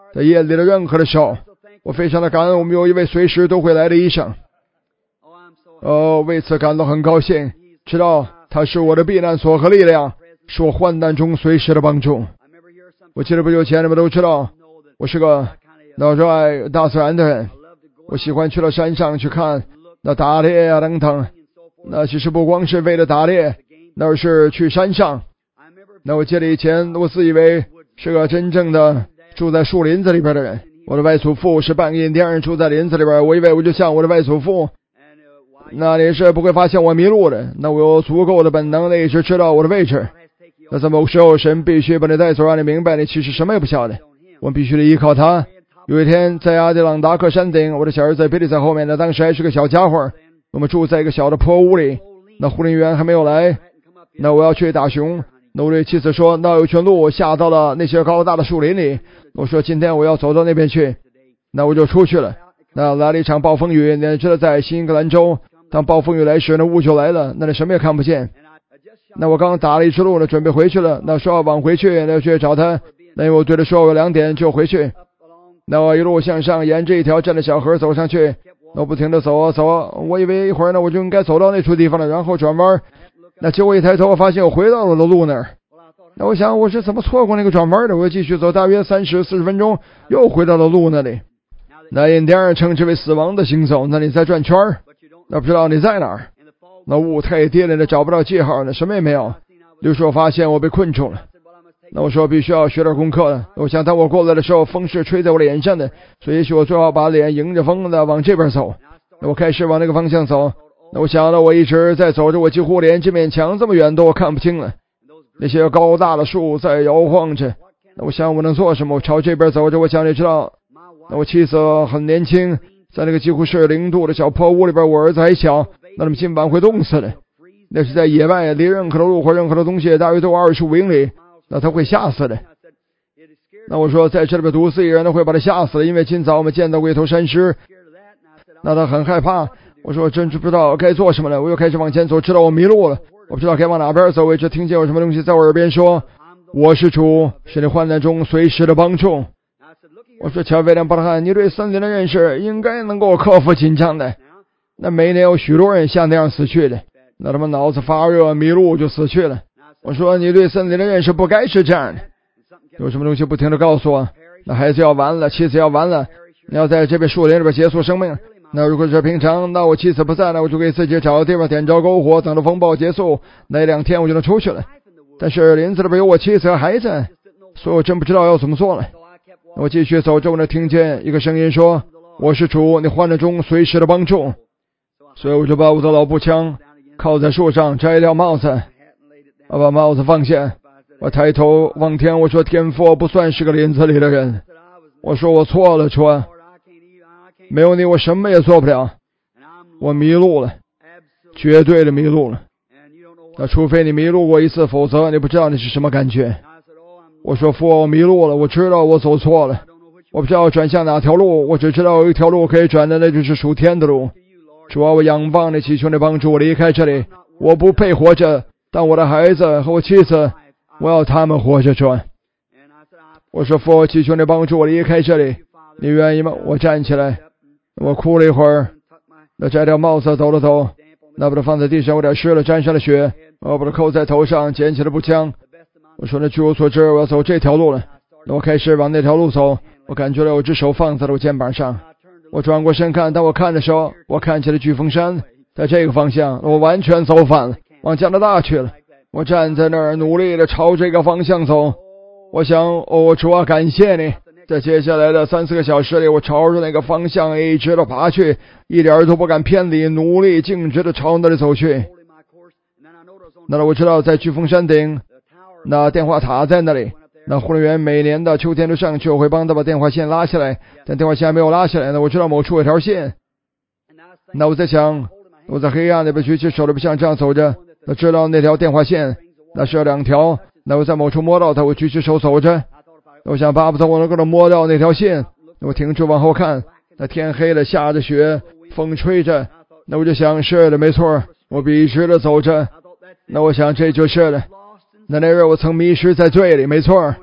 在夜里的任何的时候，我非常的感恩我们有一位随时都会来的医生。哦，为此感到很高兴，知道他是我的避难所和力量，是我患难中随时的帮助。我记得不久前你们都知道，我是个那热爱大自然的人，我喜欢去到山上去看那打猎啊等等。那其实不光是为了打猎，那是去山上。那我记得以前我自以为是个真正的住在树林子里边的人，我的外祖父是半个印第安人，住在林子里边，我以为我就像我的外祖父，那你是不会发现我迷路的。那我有足够的本能的一直知道我的位置。那在某时候神必须把你带走，让你明白你其实什么也不晓得，我们必须得依靠他。有一天在阿迪朗达克山顶，我的小儿子比利在后面，那当时还是个小家伙，我们住在一个小的破屋里，那护林员还没有来，那我要去打熊。那我对妻子说，那有一圈路下到了那些高大的树林里，我说今天我要走到那边去。那我就出去了。那来了一场暴风雨，你知道在新英格兰州，当暴风雨来时，那雾就来了，那你什么也看不见。那我刚打了一次路了，准备回去了，那说要往回去，那去找他。那我对他说我两点就回去。那我一路向上，沿着一条镇的小河走上去，我不停地走啊走啊，我以为一会儿呢我就应该走到那处地方了，然后转弯。那结果一抬头，我发现我回到了我的路那儿。那我想我是怎么错过那个转弯的？我继续走，大约三十四十分钟，又回到了路那里。那印第安人称之为死亡的行走，那你在转圈儿，那不知道你在哪儿。那雾太低了，那找不到记号，那什么也没有。于是我发现我被困住了。那我说必须要学点功课了。我想当我过来的时候，风是吹在我脸上的，所以也许我最好把脸迎着风的往这边走。那我开始往那个方向走。那我想到我一直在走着，我几乎连这面墙这么远都看不清了。那些高大的树在摇晃着。那我想我能做什么？我朝这边走着。我想你知道，那我妻子很年轻，在那个几乎是零度的小破屋里边，我儿子还小，那他们今晚会冻死的。那是在野外，离任何的路或任何的东西大约都二十五英里，那他会吓死的。那我说在这里边独自一人，他会把他吓死的，因为今早我们见到过一头山狮，那他很害怕。我说我真是不知道该做什么了，我又开始往前走，知道我迷路了，我不知道该往哪边走，我一直听见有什么东西在我耳边说，我是主，是你患难中随时的帮助。我说乔威廉·伯特汉，你对森林的认识应该能够克服紧张的。那每年有许多人像那样死去的，那他们脑子发热迷路就死去了。我说你对森林的认识不该是这样的。有什么东西不停地告诉我，那孩子要完了，妻子要完了，你要在这片树林里边结束生命。那如果是平常，那我妻子不在了，我就给自己找个地方点着篝火，等着风暴结束，那两天我就能出去了。但是林子里边有我妻子和孩子，所以我真不知道要怎么做了。我继续走着，我能听见一个声音说，我是主，你患难中随时的帮助。所以我就把我的老步枪靠在树上，摘掉帽子，我把帽子放下，我抬头望天，我说天父，我不算是个林子里的人，我说我错了，主啊，没有你我什么也做不了，我迷路了，绝对的迷路了。那除非你迷路过一次，否则你不知道你是什么感觉。我说父，我迷路了，我知道我走错了，我不知道转向哪条路，我只知道有一条路可以转的，那就是属天的路。主啊，我仰望你，祈求你帮助我离开这里，我不配活着，但我的孩子和我妻子，我要他们活着。主啊，我说父，我祈求你帮助我离开这里，你愿意吗？我站起来，我哭了一会儿，那摘掉帽子抖了抖，那把它放在地上，有点湿了，沾上了血，我把它扣在头上，捡起了步枪。我说那据我所知，我要走这条路了。那我开始往那条路走，我感觉到有只手放在了我肩膀上。我转过身看，当我看的时候，我看起了巨峰山，在这个方向，我完全走反了，往加拿大去了。我站在那儿努力的朝这个方向走，我想，哦，主啊，感谢你。在接下来的三四个小时里，我朝着那个方向一直的爬去，一点都不敢偏离，努力径直的朝那里走去。那我知道在巨峰山顶，那电话塔在那里，那护林员每年的秋天都上去，我会帮他把电话线拉下来，但电话线还没有拉下来呢。我知道某处有条线，那我在想，我在黑暗那边举起手里边像这样走着，那知道那条电话线那是有两条，那我在某处摸到它，我举起手走着，我想巴不得我能够摸到那条线。我停住往后看，那天黑了，下着雪，风吹着，那我就想是的，没错，我笔直的走着，那我想这就是了。那那日我曾迷失在罪里，没错。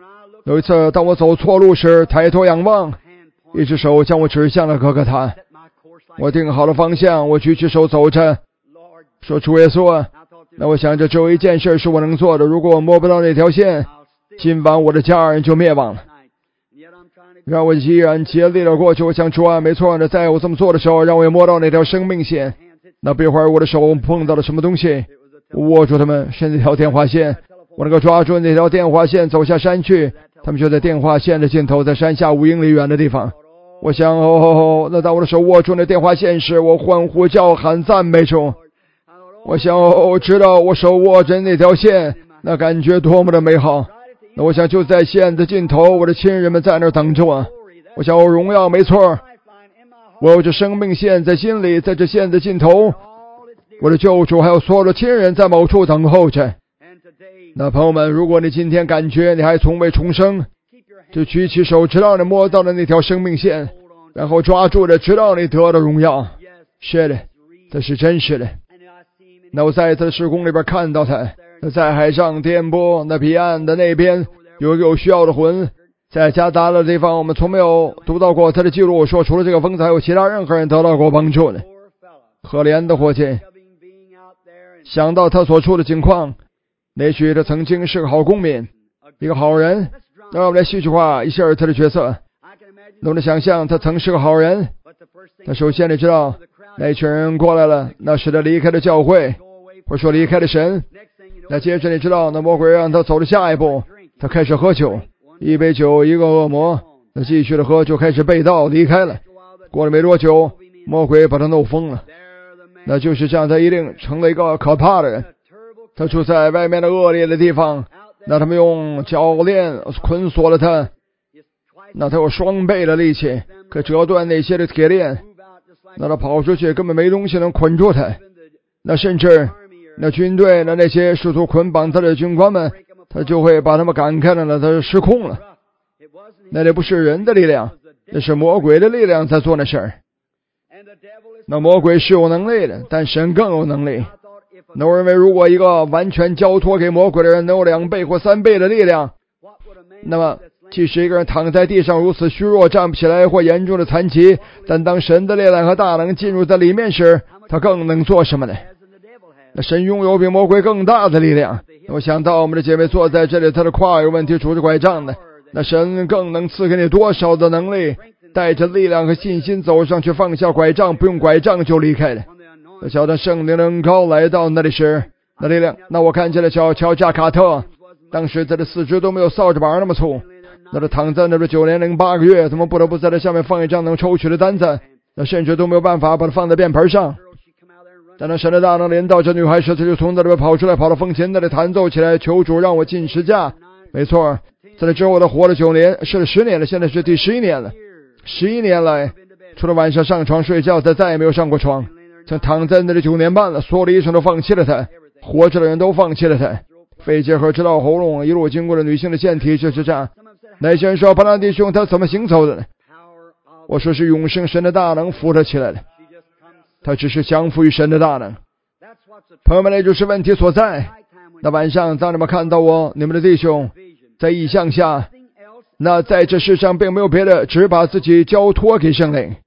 有一次，当我走错路时，抬头仰望，一只手将我指向了哥哥他。我定好了方向，我举起手走着，说主耶稣啊，那我想着只有一件事是我能做的，如果我摸不到那条线，今晚我的家人就灭亡了。让我依然竭力的过去，我想主啊，没错的，在我这么做的时候，让我也摸到那条生命线。那不一会儿，我的手碰到了什么东西，我握住它们，是那条电话线。我能够抓住那条电话线，走下山去。他们就在电话线的尽头，在山下五英里远的地方。我想，哦哦哦，那当我的手握住那电话线时，我欢呼叫喊赞美主。我想，哦，知道我手握着那条线，那感觉多么的美好。那我想就在线的尽头，我的亲人们在那儿等着我。我想我荣耀没错，我有着生命线在心里，在这线的尽头，我的救主还有所有的亲人在某处等候着。那朋友们，如果你今天感觉你还从未重生，就举起手，直到你摸到了那条生命线，然后抓住的，直到你得到荣耀。是的，这是真实的。那我在他的时空里边看到他，在海上颠簸，那彼岸的那边有一个有需要的魂。在加达的地方，我们从没有读到过他的记录，说除了这个疯子，还有其他任何人得到过帮助的。可怜的伙计，想到他所处的情况，也许他曾经是个好公民，一个好人。那让我们来戏剧化一下他的角色。那我们想象他曾是个好人。那首先你知道，那群人过来了，那使他离开了教会，或者说离开了神。那接着你知道，那魔鬼让他走了下一步，他开始喝酒。一杯酒，一个恶魔，那继续的喝，就开始被盗离开了。过了没多久，魔鬼把他弄疯了。那就是这样，他一定成了一个可怕的人。他住在外面的恶劣的地方，那他们用铰链捆锁了他。那他有双倍的力气，可折断那些的铁链。那他跑出去根本没东西能捆住他。那甚至那军队的那些试图捆绑他的军官们，他就会把他们赶开了，那他失控了。那也不是人的力量，那是魔鬼的力量在做那事儿。那魔鬼是有能力的，但神更有能力。那我认为，如果一个完全交托给魔鬼的人能有两倍或三倍的力量，那么即使一个人躺在地上如此虚弱，站不起来或严重的残疾，但当神的力量和大能进入在里面时，他更能做什么呢？那神拥有比魔鬼更大的力量。我想到我们的姐妹坐在这里，她的胯有问题，拄着拐杖的。那神更能赐给你多少的能力，带着力量和信心走上去，放下拐杖，不用拐杖就离开了。那小的圣灵能高来到那里时，那力量，那我看见了小乔加卡特，当时他的四肢都没有扫帚板那么粗，那他躺在那里九年零八个月，他们不得不在他下面放一张能抽取的单子，那甚至都没有办法把它放在便盆上。但那神的大能临到这女孩时，他就从那里跑出来，跑到风琴那里弹奏起来，求主让我进十架。没错，在那之后他活了九年，是了十年了，现在是第十一年了。十一年来，除了晚上上床睡觉，他再也没有上过床。曾躺在那里九年半了，所有的医生都放弃了他，活着的人都放弃了他。肺结核直到喉咙，一路经过了女性的腺体，就是这样。那些人说，巴兰弟兄他怎么行走的呢？我说是永生神的大能扶他起来了。他只是降服于神的大能。朋友们，那就是问题所在。那晚上当你们看到我，你们的弟兄在异象下，那在这世上并没有别的，只把自己交托给圣灵。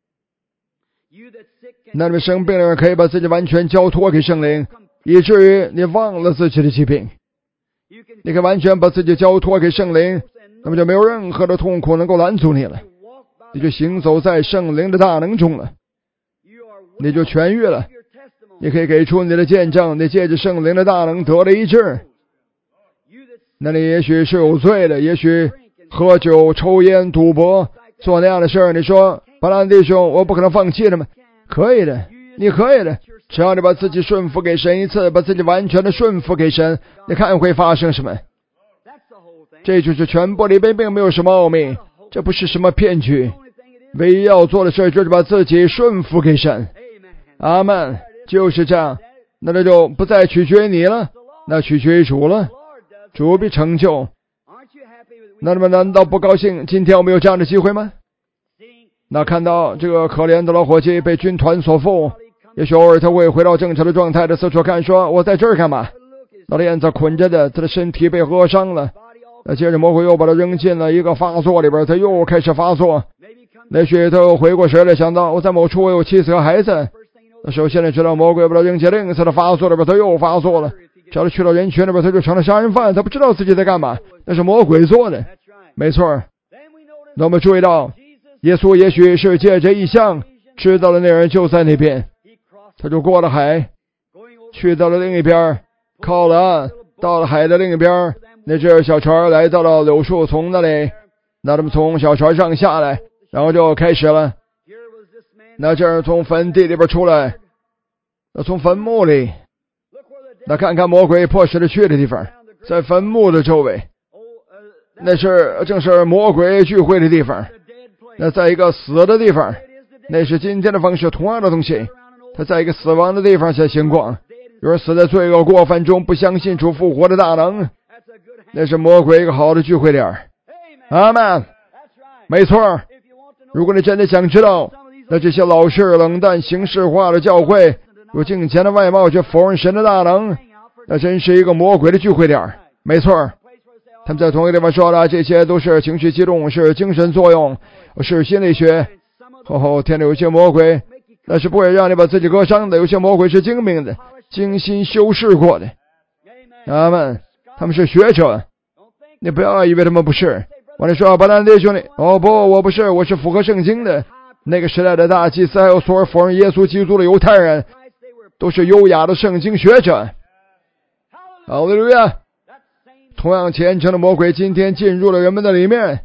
那你们生病的人可以把自己完全交托给圣灵，以至于你忘了自己的疾病。你可以完全把自己交托给圣灵，那么就没有任何的痛苦能够拦阻你了。你就行走在圣灵的大能中了，你就痊愈了。你可以给出你的见证，你借着圣灵的大能得了医治。那你也许是有罪的，也许喝酒、抽烟、赌博，做那样的事儿。你说，巴兰弟兄，我不可能放弃的吗？可以的，你可以的，只要你把自己顺服给神一次，把自己完全的顺服给神，你看会发生什么？这就是全部里边并没有什么奥秘，这不是什么骗局。唯一要做的事就是把自己顺服给神。阿们，就是这样。那这就不再取决于你了，那取决于主了。主必成就。那你们难道不高兴今天我们有这样的机会吗？那看到这个可怜的老伙计被军团所缚，也许偶尔他会回到正常的状态的四处看，说我在这儿干嘛？那链子捆着的，他的身体被割伤了， 那接着魔鬼又把他扔进了一个发作里边，他又开始发作。也许他又回过神来，想到我在某处我有妻子和孩子。那首先呢，知道魔鬼把他扔进另一次的发作里边，他又发作了。只要他去到人群里边，他就成了杀人犯，他不知道自己在干嘛，那是魔鬼做的。没错。那我们注意到，耶稣也许是借着异象知道了那人就在那边，他就过了海，去到了另一边，靠了岸，到了海的另一边。那只小船来到了柳树丛那里，那他们从小船上下来，然后就开始了。那这人从坟地里边出来，那从坟墓里，那看看魔鬼迫使他去的地方，在坟墓的周围，那是正是魔鬼聚会的地方。那在一个死的地方，那是今天的方式同样的东西，他在一个死亡的地方才行光。有人死在罪恶过犯中，不相信主复活的大能，那是魔鬼一个好的聚会点。阿们。没错。如果你真的想知道，那这些老式冷淡形式化的教会有敬虔的外貌却否认神的大能，那真是一个魔鬼的聚会点。没错。他们在同一个地方说了，这些都是情绪激动，是精神作用，是心理学。哦，天哪，有些魔鬼那是不会让你把自己割伤的，有些魔鬼是精明的，精心修饰过的。阿们。他们是学者，你不要以为他们不是。我跟你说，巴兰弟兄弟，哦不，我不是，我是符合圣经的。那个时代的大祭司还有所有否认耶稣基督的犹太人，都是优雅的圣经学者。哈利路亚。同样虔诚的魔鬼今天进入了人们的里面。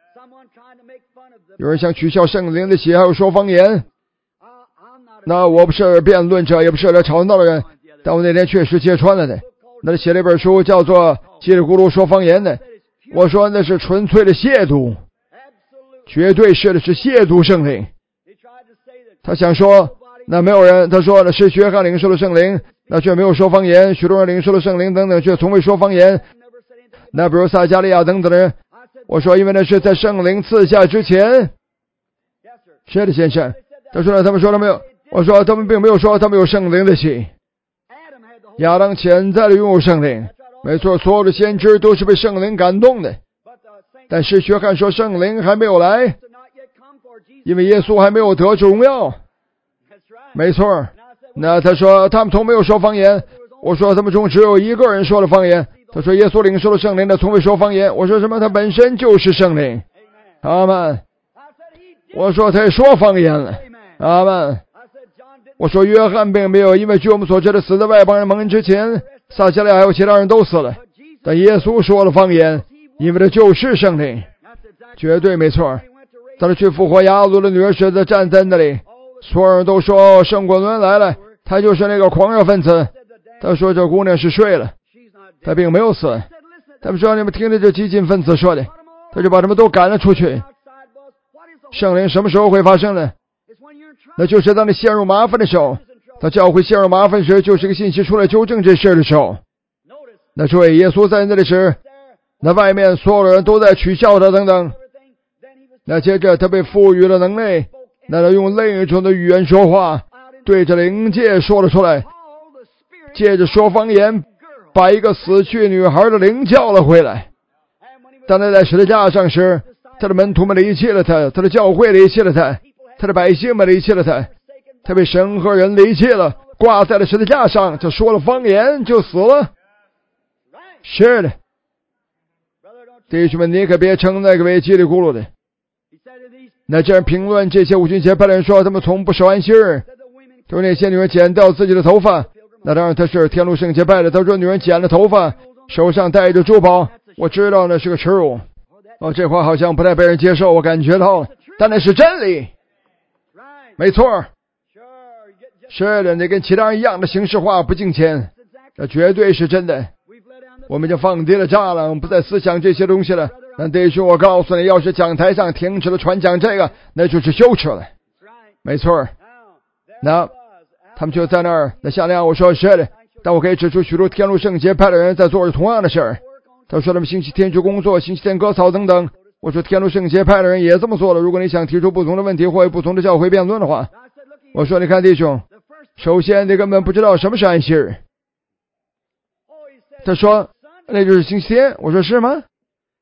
有人想取笑圣灵的血，还有说方言。那我不是辩论者，也不是来吵闹的人，但我那天确实揭穿了的。那写了一本书叫做《叽里咕噜说方言》的，我说那是纯粹的亵渎，绝对是的，是亵渎圣灵。他想说那没有人，他说那是约翰领受了圣灵，那却没有说方言，许多人领受了圣灵等等，却从未说方言。那比如撒加利亚等等的人，我说因为那是在圣灵赐下之前。是的，先生。他说了，他们说了没有？我说他们并没有说他们有圣灵的喜。亚当潜在的拥有圣灵，没错，所有的先知都是被圣灵感动的。但是约翰说圣灵还没有来，因为耶稣还没有得着荣耀。没错。那他说他们从没有说方言。我说他们中只有一个人说了方言。他说耶稣领受了圣灵的从未说方言。我说什么？他本身就是圣灵。阿们。我说他也说方言了。阿们。我说约翰并没有，因为据我们所知的死在外邦人蒙恩之前，撒加利亚还有其他人都死了。但耶稣说了方言，因为他就是圣灵。绝对没错。当他去复活雅鲁的女儿时，他站在那里，所有人都说圣果伦来了，他就是那个狂热分子。他说这姑娘是睡了，他并没有死。他们说你们听着这激进分子说的，他就把他们都赶了出去。圣灵什么时候会发生呢？那就是当你陷入麻烦的时候，当教会陷入麻烦时，就是个信息出来纠正这事的时候。那诸位，耶稣在那里时，那外面所有的人都在取笑他等等。那接着他被赋予了能力，那他用另一种的语言说话，对着灵界说了出来，借着说方言把一个死去女孩的灵叫了回来。当他在十字架上时，他的门徒们离弃了他，他的教会离弃了他，他的百姓们离弃了他，他被神和人离弃了，挂在了十字架上，就说了方言，就死了。是的，弟兄们，你可别称那个为叽里咕噜的。那这样评论这些五旬节派的人说，他们从不守安息日，就是那些女人剪掉自己的头发。那当然他是天路圣节派的，他说女人剪了头发，手上戴着珠宝，我知道那是个耻辱。哦，这话好像不太被人接受，我感觉到了，但那是真理。没错。是的，那跟其他人一样的形式化不敬虔，这绝对是真的。我们就放低了栅栏，不再思想这些东西了。但弟兄，我告诉你，要是讲台上停止了传讲这个，那就是羞耻了。没错。那他们就在那儿，那夏亮我说是的，但我可以指出许多天路圣节派的人在做着同样的事儿。他说他们星期天去工作，星期天割草等等。我说天路圣节派的人也这么做了。如果你想提出不同的问题或不同的教会辩论的话，我说你看弟兄，首先你根本不知道什么是安息日。他说那就是星期天。我说是吗？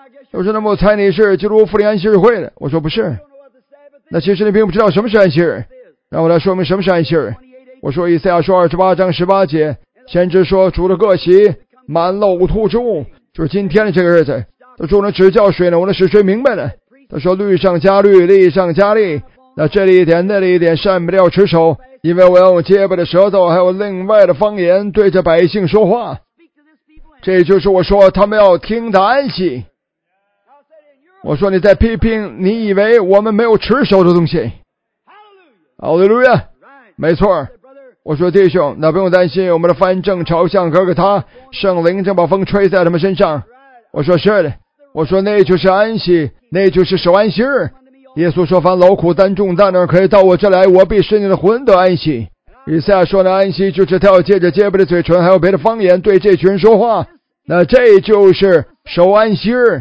我说那么我猜你是基督复临安息日会的。我说不是。那其实你并不知道什么是安息日。让我来说明什么是安息日。我说以赛亚书二十八章十八节，先知说主的各席满了无土之物，就是今天的这个日子。他主能指教谁呢？我能使谁明白呢？他说律上加律，例上加例。那这里一点那里一点，善不要持守，因为我要用结巴的舌头还有另外的方言对着百姓说话。这就是我说他们要听的安息。我说你在批评，你以为我们没有持守的东西。哈利路亚，没错。我说弟兄，那不用担心，我们的帆正朝向哥哥他，圣灵正把风吹在他们身上。我说是的。我说那就是安息，那就是守安息日。耶稣说凡劳苦担重担的人可以到我这来，我必使你的魂得安息。以赛亚说的安息就是他要借着结巴的嘴唇还有别的方言对这群人说话，那这就是守安息日。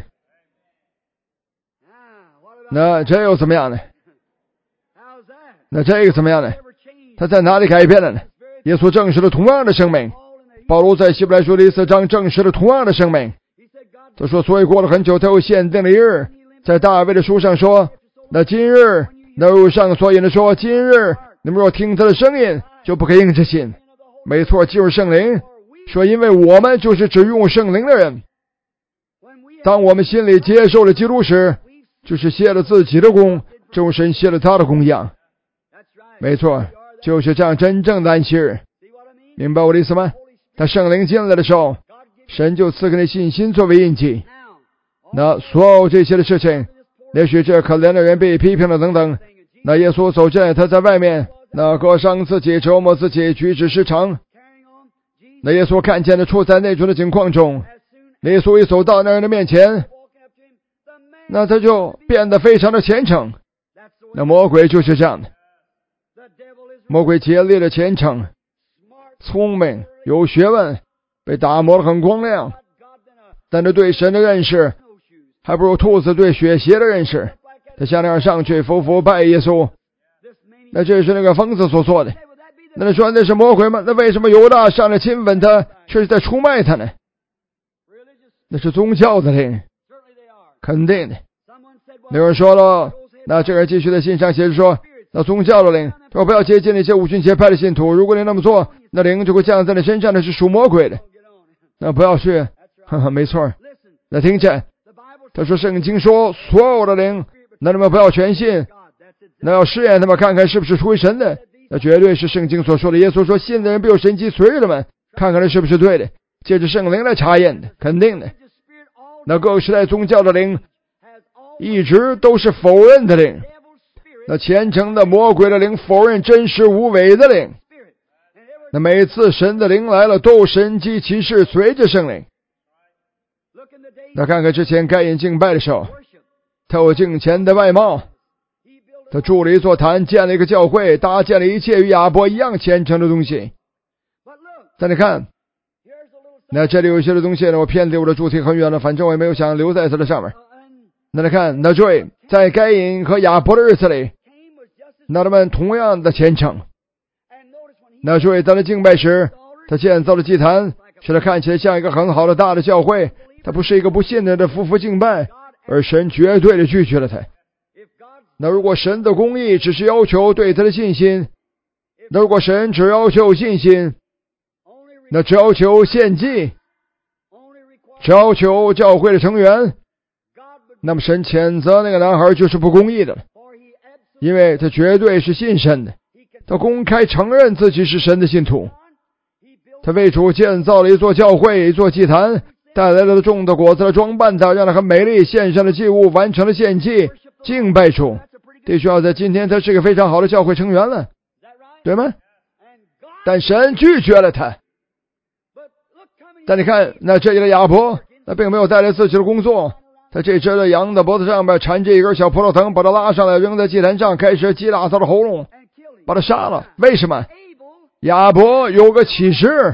那这又怎么样呢？那这个怎么样呢？他在哪里改变了呢？耶稣证实了同样的生命。保罗在希伯来书第四章证实了同样的生命。他说所以过了很久，他有限定的一日，在大卫的书上说，那今日那如上所引的说，今日你们若听他的声音，就不可硬着心。没错，就是圣灵说，因为我们就是只用圣灵的人。当我们心里接受了基督时，就是卸了自己的功，正如神卸了他的功一样。没错，就是这样真正的安息日。明白我的意思吗？他圣灵进来的时候，神就赐给你信心作为印记。那所有这些的事情，也许这可怜的人被批评了等等，那耶稣走进来，他在外面那割伤自己，折磨自己，举止失常。那耶稣看见了处在那种的情况中，那耶稣一走到那人的面前，那他就变得非常的虔诚。那魔鬼就是这样的，魔鬼竭力的虔诚，聪明有学问，被打磨得很光亮，但是对神的认识还不如兔子对血鞋的认识。他像那样上去服服拜耶稣，那这是那个疯子所做的。那你说那是魔鬼吗？那为什么犹大上来亲吻他，却是在出卖他呢？那是宗教的灵，肯定的。有人说了，那这个人继续在信上写着说，那宗教的灵说不要接近那些五旬节派的信徒，如果你那么做，那灵就会降在你身上，那是属魔鬼的。那不要去，呵呵，没错。那听见他说圣经说所有的灵，那你们不要全信，那要试验他们看看是不是出于神的，那绝对是圣经所说的。耶稣说信的人必有神迹随着他们，看看这是不是对的，借着圣灵来查验的，肯定的。那各个时代宗教的灵一直都是否认的灵，那虔诚的魔鬼的灵否认真实无伪的灵。那每次神的灵来了，都有神迹奇事随着圣灵。那看看之前该隐敬拜的时候，他有敬虔的外貌，他筑了一座坛，建了一个教会，搭建了一切与亚伯一样虔诚的东西。但你看，那这里有一些的东西呢，我偏离我的主题很远了，反正我也没有想留在它的上面。那你看，那注意，在该隐和亚伯的日子里，那他们同样的虔诚。那注意，当他敬拜时，他建造了祭坛，使他看起来像一个很好的大的教会。他不是一个不信的人的夫妇敬拜，而神绝对的拒绝了他。那如果神的公义只是要求对他的信心，那如果神只要求信心，那只要求献祭，只要求教会的成员，那么神谴责那个男孩就是不公义的了，因为他绝对是信神的，他公开承认自己是神的信徒。他为主建造了一座教会，一座祭坛，带来了种的果子，装扮它，让它很美丽，献上了祭物，完成了献祭，敬拜主。弟兄要在今天他是个非常好的教会成员了，对吗？但神拒绝了他。但你看，那这里的亚伯，他并没有带来自己的工作，他这只的羊的脖子上面缠着一根小葡萄藤，把它拉上来，扔在祭坛上，开始击打他的喉咙，把他杀了。为什么？亚伯有个启示。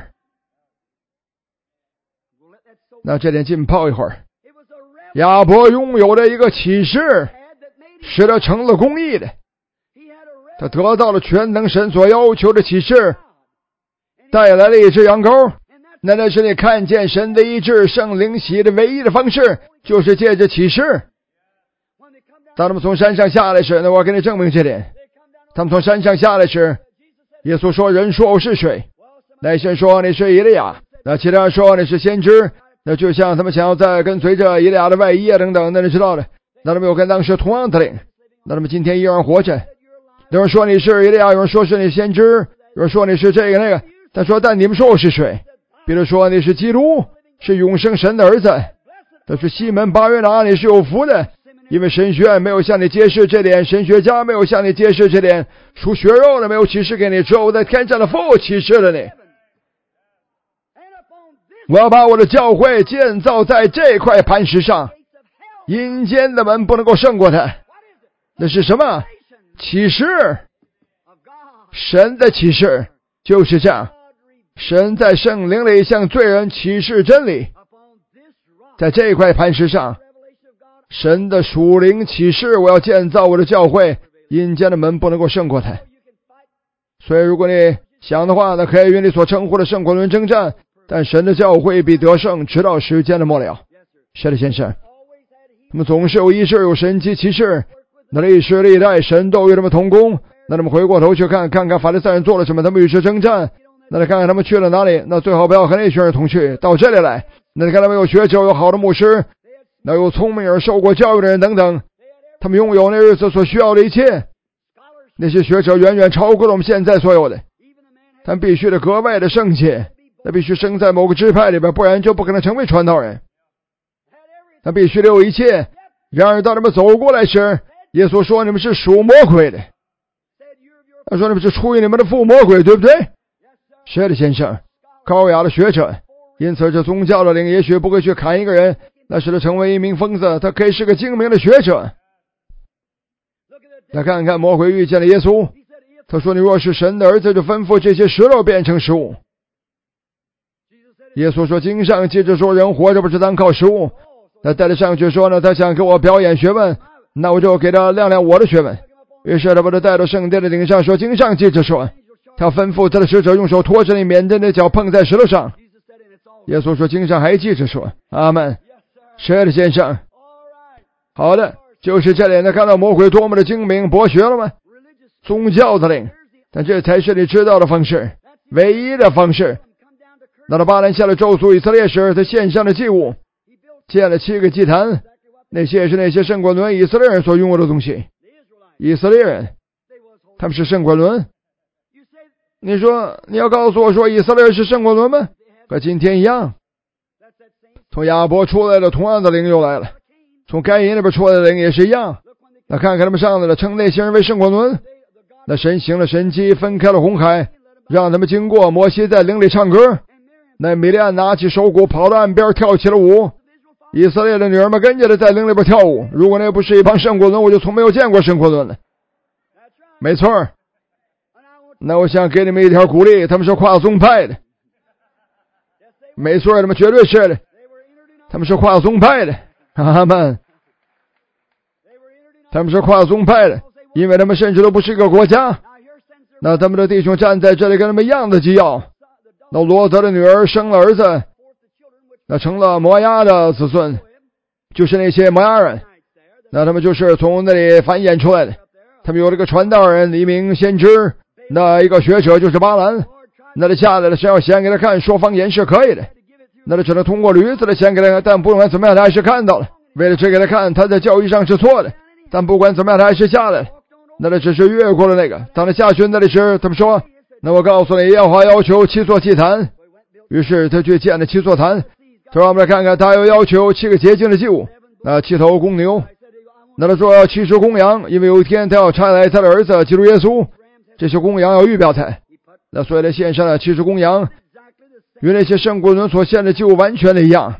那这点浸泡一会儿。亚伯拥有了一个启示，使他成了公义的。他得到了全能神所要求的启示，带来了一只羊羔。 那那是你看见神的医治、圣灵喜的唯一的方式，就是借着启示。当他们从山上下来时，那我给你证明这点。他们从山上下来时，耶稣说：“人说我是谁？”那些人说：“你是以利亚。”那其他人说：“你是先知。”那就像他们想要再跟随着以利亚的外衣啊等等，那你知道的。那他们有跟当时同样的灵，那他们今天依然活着。有人说你是以利亚，有人说是你先知，有人说你是这个那个。他说：“但你们说我是谁？”比如说你是基督，是永生神的儿子。他说：“西门巴约拿，你是有福的，因为神学院没有向你揭示这点，神学家没有向你揭示这点，属血肉的没有启示给你，只有我在天上的父启示了你。我要把我的教会建造在这块磐石上，阴间的门不能够胜过它。”那是什么？启示，神的启示就是这样。神在圣灵里向罪人启示真理，在这块磐石上，神的属灵启示，我要建造我的教会，阴间的门不能够胜过它。所以如果你想的话，那可以与你所称呼的圣国伦征战，但神的教会必得胜，直到时间的末了。是的，先生，他们总是有医治、有神迹奇事，那历史历代神都与他们同工。那他们回过头去看看看法利赛人做了什么，他们与之征战。那你看看他们去了哪里？那最好不要和那群人同去，到这里来。那你看他们有学者，有好的牧师，那有聪明而受过教育的人等等，他们拥有那日子所需要的一切。那些学者远远超过了我们现在所有的，他们必须得格外的圣洁，那必须生在某个支派里边，不然就不可能成为传道人。他必须得有一切。然而当他们走过来时，耶稣说：“你们是属魔鬼的。”他说：“你们是出于你们的父魔鬼，对不对？”是的，先生，高雅的学者。因此这宗教的灵也许不会去砍一个人，那使他成为一名疯子，他可以是个精明的学者。来看看魔鬼遇见了耶稣，他说：“你若是神的儿子，就吩咐这些石头变成食物。”耶稣说：“经上记着说，人活着不是单靠食物。”他带着上去说呢，他想给我表演学问，那我就给他亮亮我的学问。于是他把他带到圣殿的顶上，说：“经上记着说，他吩咐他的使者用手托着你，免得你的脚碰在石头上。”耶稣说：“经上还记着说。”阿们。是的，先生。好的，就是这里呢，看到魔鬼多么的精明博学了吗？宗教的灵，但这才是你知道的方式，唯一的方式。到了巴兰下了咒诅以色列时，他献上的祭物，建了七个祭坛，那些也是那些圣管伦以色列人所拥有的东西。以色列人，他们是圣管伦。你说你要告诉我说以色列人是圣管伦吗？和今天一样。从亚伯出来的同样的灵又来了，从该隐那边出来的灵也是一样。那看看他们上来了，称那些人为圣管伦。那神行了神迹，分开了红海，让他们经过。摩西在灵里唱歌，那米利暗拿起手鼓跑到岸边跳起了舞。以色列的女儿们跟着他在灵里边跳舞。如果那不是一帮圣管伦，我就从没有见过圣管伦了。没错。那我想给你们一条鼓励，他们是跨宗派的。没错，他们绝对是的，他们是跨宗派的。阿们。他们是跨宗派的，因为他们甚至都不是一个国家。那他们的弟兄站在这里跟他们一样的基要。那罗德的女儿生了儿子，那成了摩押的子孙，就是那些摩押人。那他们就是从那里繁衍出来的。他们有这个传道人，一名先知，那一个学者就是巴兰。那他下来了，谁要显给他看说方言是可以的，那他只能通过驴子来显给他看，但不管怎么样他还是看到了。为了指给他看他在教义上是错的，但不管怎么样他还是下来了。那他只是越过了那个。当他下去那里时，他们说：“那我告诉你，耶和华要求七座祭坛。”于是他去建了七座坛。他让我们来看看，他又要求七个洁净的祭物，那七头公牛。那他说要七只公羊，因为有一天他要差来他的儿子基督耶稣，这些公羊要预表他。那所以他献上了七只公羊，与那些圣古伦所献的祭物完全的一样。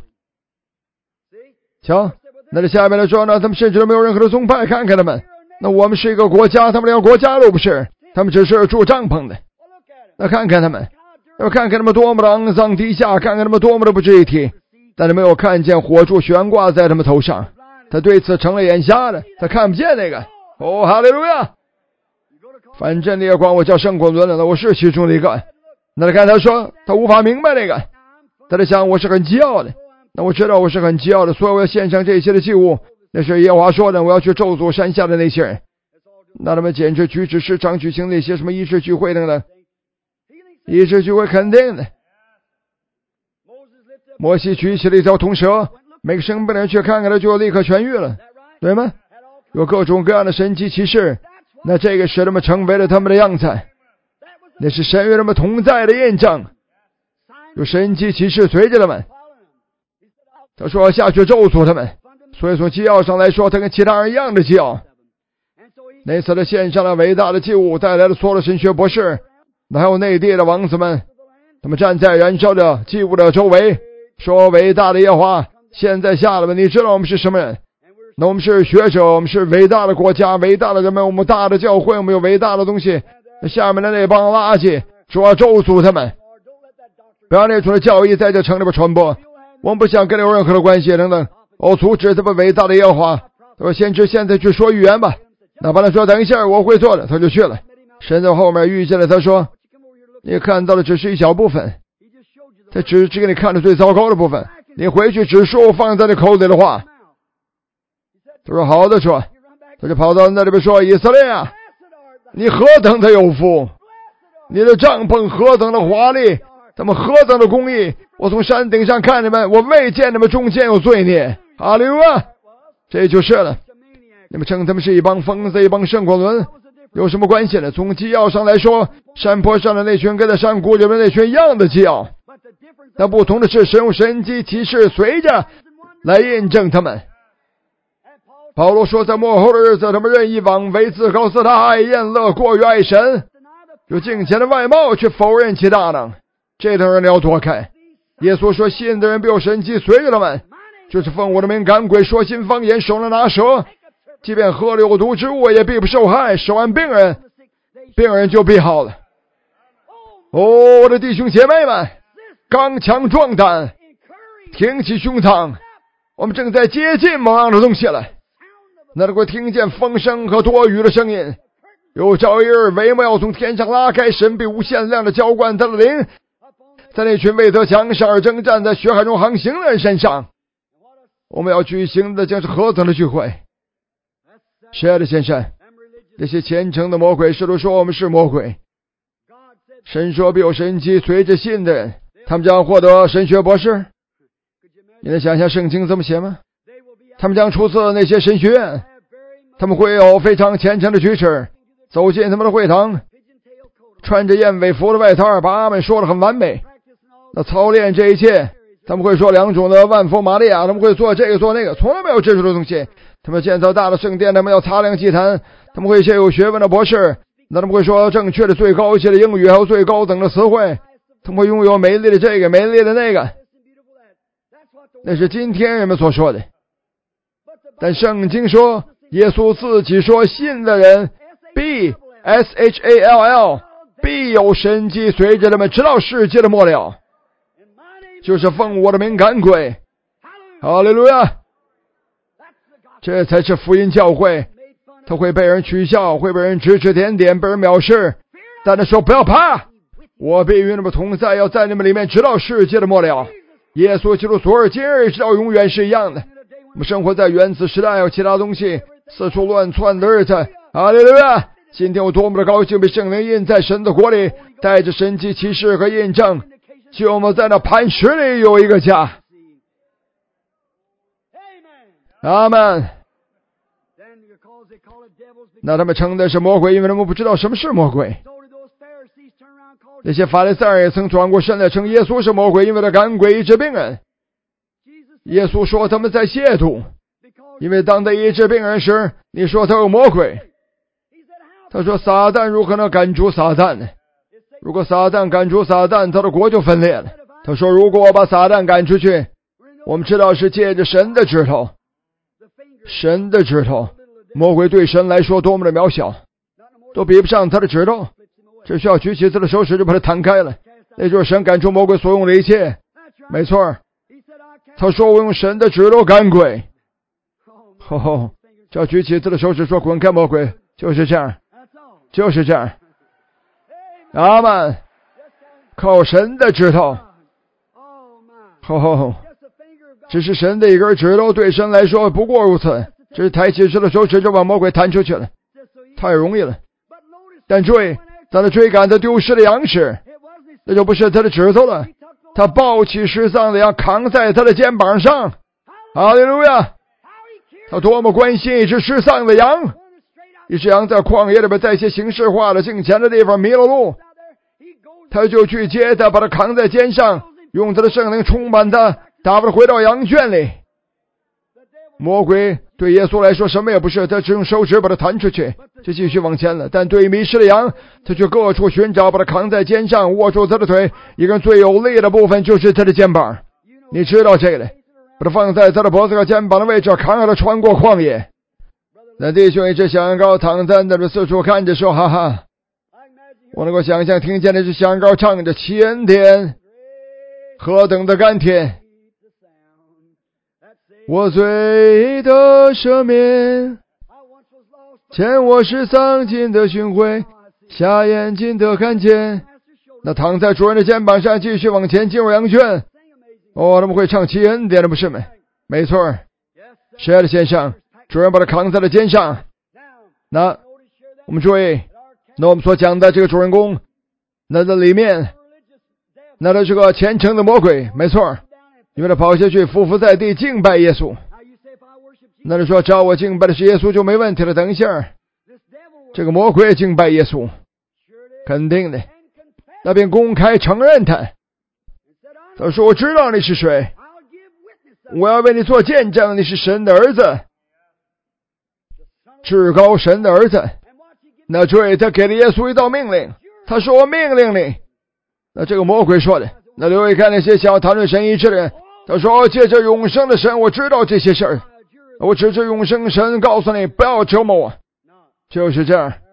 瞧，那这下面来说呢，他们甚至都没有任何的宗派。看看他们，那我们是一个国家，他们连国家都不是，他们只是住帐篷的。那看看他们，要看看他们多么的肮脏低下，看看他们多么的不值一提。但他没有看见火柱悬挂在他们头上，他对此成了眼瞎的，他看不见那个。哦，哈利路亚！反正你也管我叫圣古伦了，那我是其中的一个。那你看他说他无法明白那个， 他在想，我是很骄傲的，那我知道我是很骄傲的，所以我要献上这些的祭物。那是耶和华说的，我要去咒诅山下的那些人。那他们简直举止时常举行那些什么医治聚会等等，医治聚会肯定的。摩西举起了一条铜蛇，每个生病的人去看看他就立刻痊愈了，对吗？有各种各样的神迹奇事，那这个使他们成为了他们的样子，那是神与他们同在的印证，有神迹奇事随着他们。他说下去咒诅他们，所以从纪要上来说，他跟其他人一样的纪要。那次他献上了伟大的祭物，带来了所有的神学博士，还有内地的王子们，他们站在燃烧的祭物的周围，说伟大的耶和华现在下了吧，你知道我们是什么人？那我们是学者，我们是伟大的国家，伟大的人们，我们大的教会，我们有伟大的东西。那下面的那帮垃圾说要咒诅他们，不要那种的教义在这城里边传播，我们不想跟他有任何的关系等等。哦，阻止他们伟大的耶和华，他说先知现在去说预言吧。哪怕他说等一下我会做的，他就去了。神在后面遇见了他，说你看到的只是一小部分，他只只给你看的最糟糕的部分，你回去只说我放在你口里的话。他说好的，说他就跑到那里边说，以色列啊，你何等的有福，你的帐篷何等的华丽，他们何等的公义，我从山顶上看你们，我未见你们中间有罪孽。哈利路亚，这就是了。你们称他们是一帮疯子，一帮圣果轮，有什么关系呢？从纪要上来说，山坡上的那群跟在山谷里面那群一样的纪要，但不同的是，神用神迹奇事随着来印证他们。保罗说，在末后的日子，他们任意妄为，自高自大，爱宴乐，过于爱神，有敬虔的外貌，却否认其大能。这等人你要躲开。耶稣说，信的人必有神迹随着他们，就是奉我的名赶鬼，说新方言，手能拿蛇，即便喝了有毒之物，也必不受害。手按病人，病人就必好了。哦，我的弟兄姐妹们，刚强壮胆，挺起胸膛，我们正在接近某样的东西了。那能够听见风声和多雨的声音，有朝一日帷幕要从天上拉开，神必无限量的浇灌他的灵，在那群为得强势而征战，在血海中航行的人身上。我们要举行的将是何等的聚会！亲爱的先生，那些虔诚的魔鬼试图说我们是魔鬼，神说必有神迹随着信的人，他们将获得神学博士。你能想象圣经这么写吗？他们将出自那些神学院，他们会有非常虔诚的举止，走进他们的会堂，穿着燕尾服的外套，把阿们说得很完美。那操练这一切，他们会说两种的万福玛利亚，他们会做这个做那个，从来没有这种的东西。他们建造大的圣殿，他们要擦亮祭坛，他们会一些有学问的博士，那他们会说正确的最高一些的英语，还有最高等的词汇，他们会拥有美丽的这个美丽的那个，那是今天人们所说的。但圣经说，耶稣自己说，信的人必 S H A L L 必有神迹随着他们直到世界的末了，就是奉我的名赶鬼。哈利路亚，这才是福音教会。他会被人取笑，会被人指指点点，被人藐视，但他说不要怕，我必与你们同在，要在你们里面直到世界的末了。耶稣基督昨日今日直到永远是一样的。我们生活在原子时代，还有其他东西四处乱窜的日子。哈利路亚！今天我多么的高兴，被圣灵印在神的国里，带着神迹奇事和印证，就我们在那磐石里有一个家。阿们。那他们称的是魔鬼，因为他们不知道什么是魔鬼。那些法利赛人也曾转过身来称耶稣是魔鬼，因为他赶鬼医治病人。耶稣说他们在亵渎，因为当他医治病人时，你说他有魔鬼。他说撒旦如何能赶出撒旦呢？如果撒旦赶出撒旦，他的国就分裂了。他说如果我把撒旦赶出去，我们知道是借着神的指头，神的指头。魔鬼对神来说多么的渺小，都比不上他的指头，只需要举起他的手指就把它弹开了。那就是神赶出魔鬼所用的一切。没错，他说我用神的指头赶鬼。吼吼，只要举起他的手指说滚开魔鬼，就是这样，就是这样。阿们，靠神的指头。 哦，只是神的一根指头，对神来说不过如此。只是抬起神的手指就把魔鬼弹出去了，太容易了。但注意，在他追赶他丢失的羊时，那就不是他的指头了，他抱起失丧的羊扛在他的肩膀上。哈利路亚！他多么关心一只失丧的羊，一只羊在旷野里边，在一些形式化的敬虔的地方迷了路，他就去接他，把他扛在肩上，用他的圣灵充满他，打发他回到羊圈里。魔鬼对耶稣来说什么也不是，他只用手指把他弹出去，就继续往前了。但对于迷失的羊，他却各处寻找，把他扛在肩上，握住他的腿。一个人最有力的部分就是他的肩膀，你知道这个的，把他放在他的脖子和肩膀的位置，扛着他穿过旷野。那弟兄一只小羊羔躺在那里四处看着说，哈哈，我能够想象听见那只小羊羔唱着奇恩典，何等的甘甜，我罪的赦免，前我是丧尽的寻回，瞎眼睛的看见。那躺在主人的肩膀上继续往前进入羊圈。哦，他们会唱奇恩典的，不是吗？没错，是的先生，主人把他扛在了肩上。那我们注意，那我们所讲的这个主人公，那在里面，那他是个虔诚的魔鬼，没错，因为他跑下去匍匐在地敬拜耶稣。那就说只要我敬拜的是耶稣就没问题了。等一下，这个魔鬼敬拜耶稣，肯定的，那便公开承认他。他说，我知道你是谁，我要为你做见证，你是神的儿子，至高神的儿子。那注意，他给了耶稣一道命令，他说，我命令你。那这个魔鬼说的，那留意看那些想要谈论神医治的人，他说，借着永生的神，我知道这些事儿，我指着永生神告诉你，不要折磨我。就是这样。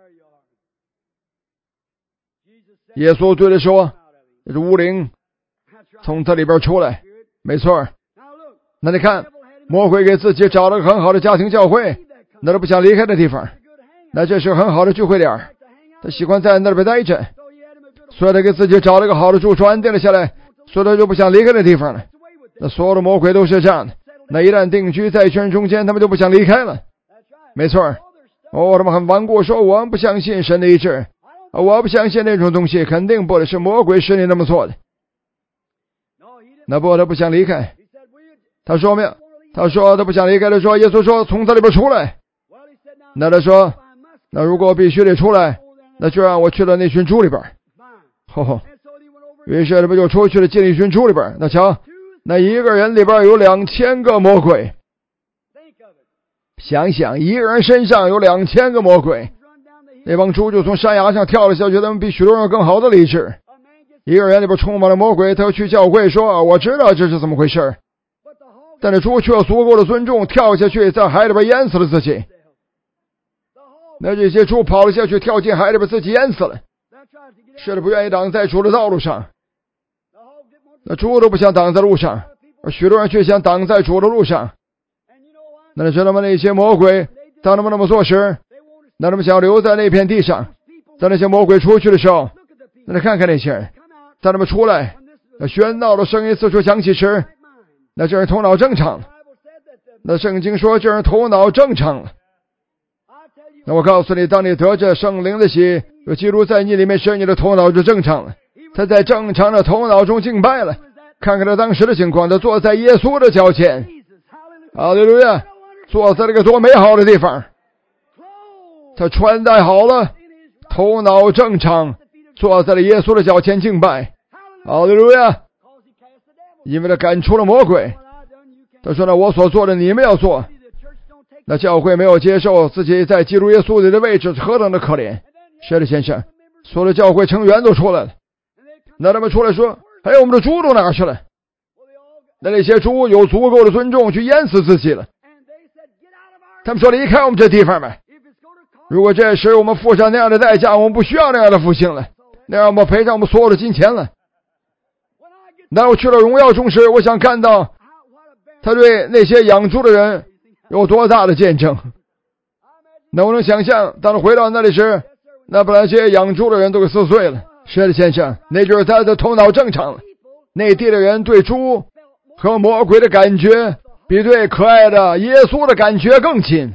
耶稣对他说，这是污灵从这里边出来，没错。那你看，魔鬼给自己找了个很好的家庭教会，那他不想离开的地方，那这是很好的聚会点，他喜欢在那边待着，所以他给自己找了个好的住处，安定了下来，所以他就不想离开的地方了。那所有的魔鬼都是这样的，那一旦定居在一群人中间，他们就不想离开了。没错。哦，他们很顽固，说我们不相信神的医治，我不相信那种东西，肯定不的，是魔鬼使你那么做的。那不，他不想离开。他说没有，他说他不想离开的，说耶稣说从这里边出来。那他说，那如果必须得出来，那就让我去了那群猪里边。吼吼，于是他们就出去了，进了一群猪里边。那瞧，那一个人里边有两千个魔鬼。想想，一个人身上有两千个魔鬼，那帮猪就从山崖上跳了下去，他们比许多人更好的理智。一个人里边充满了魔鬼，他要去教会说，我知道这是怎么回事，但是猪却有足够的尊重，跳下去在海里边淹死了自己。那这些猪跑了下去，跳进海里边自己淹死了，是的，不愿意挡在主的道路上。那猪都不想挡在路上，而许多人却想挡在主的路上。那你知道吗？那些魔鬼当他们那么做时，那他们想留在那片地上。当那些魔鬼出去的时候，那你看看那些人，当他们出来，那喧闹的声音四处响起时，那这人头脑正常了。那圣经说这人头脑正常了。那我告诉你，当你得着圣灵的喜，有基督在你里面时，你的头脑就正常了。他在正常的头脑中敬拜了。看看他当时的情况，他坐在耶稣的脚前，哈利路亚，坐在这个多美好的地方。他穿戴好了，头脑正常，坐在了耶稣的脚前敬拜，哈利路亚。因为他赶出了魔鬼。他说呢，我所做的你们要做。那教会没有接受自己在基督耶稣里的位置，何等的可怜。是的先生，所有的教会成员都出来了。那他们出来说，还有我们的猪都哪去了？那那些猪有足够的尊重去淹死自己了。他们说，离开我们这地方吧，如果这时我们付上那样的代价，我们不需要那样的复兴了，那样我们赔上我们所有的金钱了。那我去了荣耀中时，我想看到他对那些养猪的人有多大的见证。那我能想象，当他回到那里时，那本来这些养猪的人都给撕碎了。是的先生，那就是他的头脑正常了。内地的人对猪和魔鬼的感觉比对可爱的耶稣的感觉更近。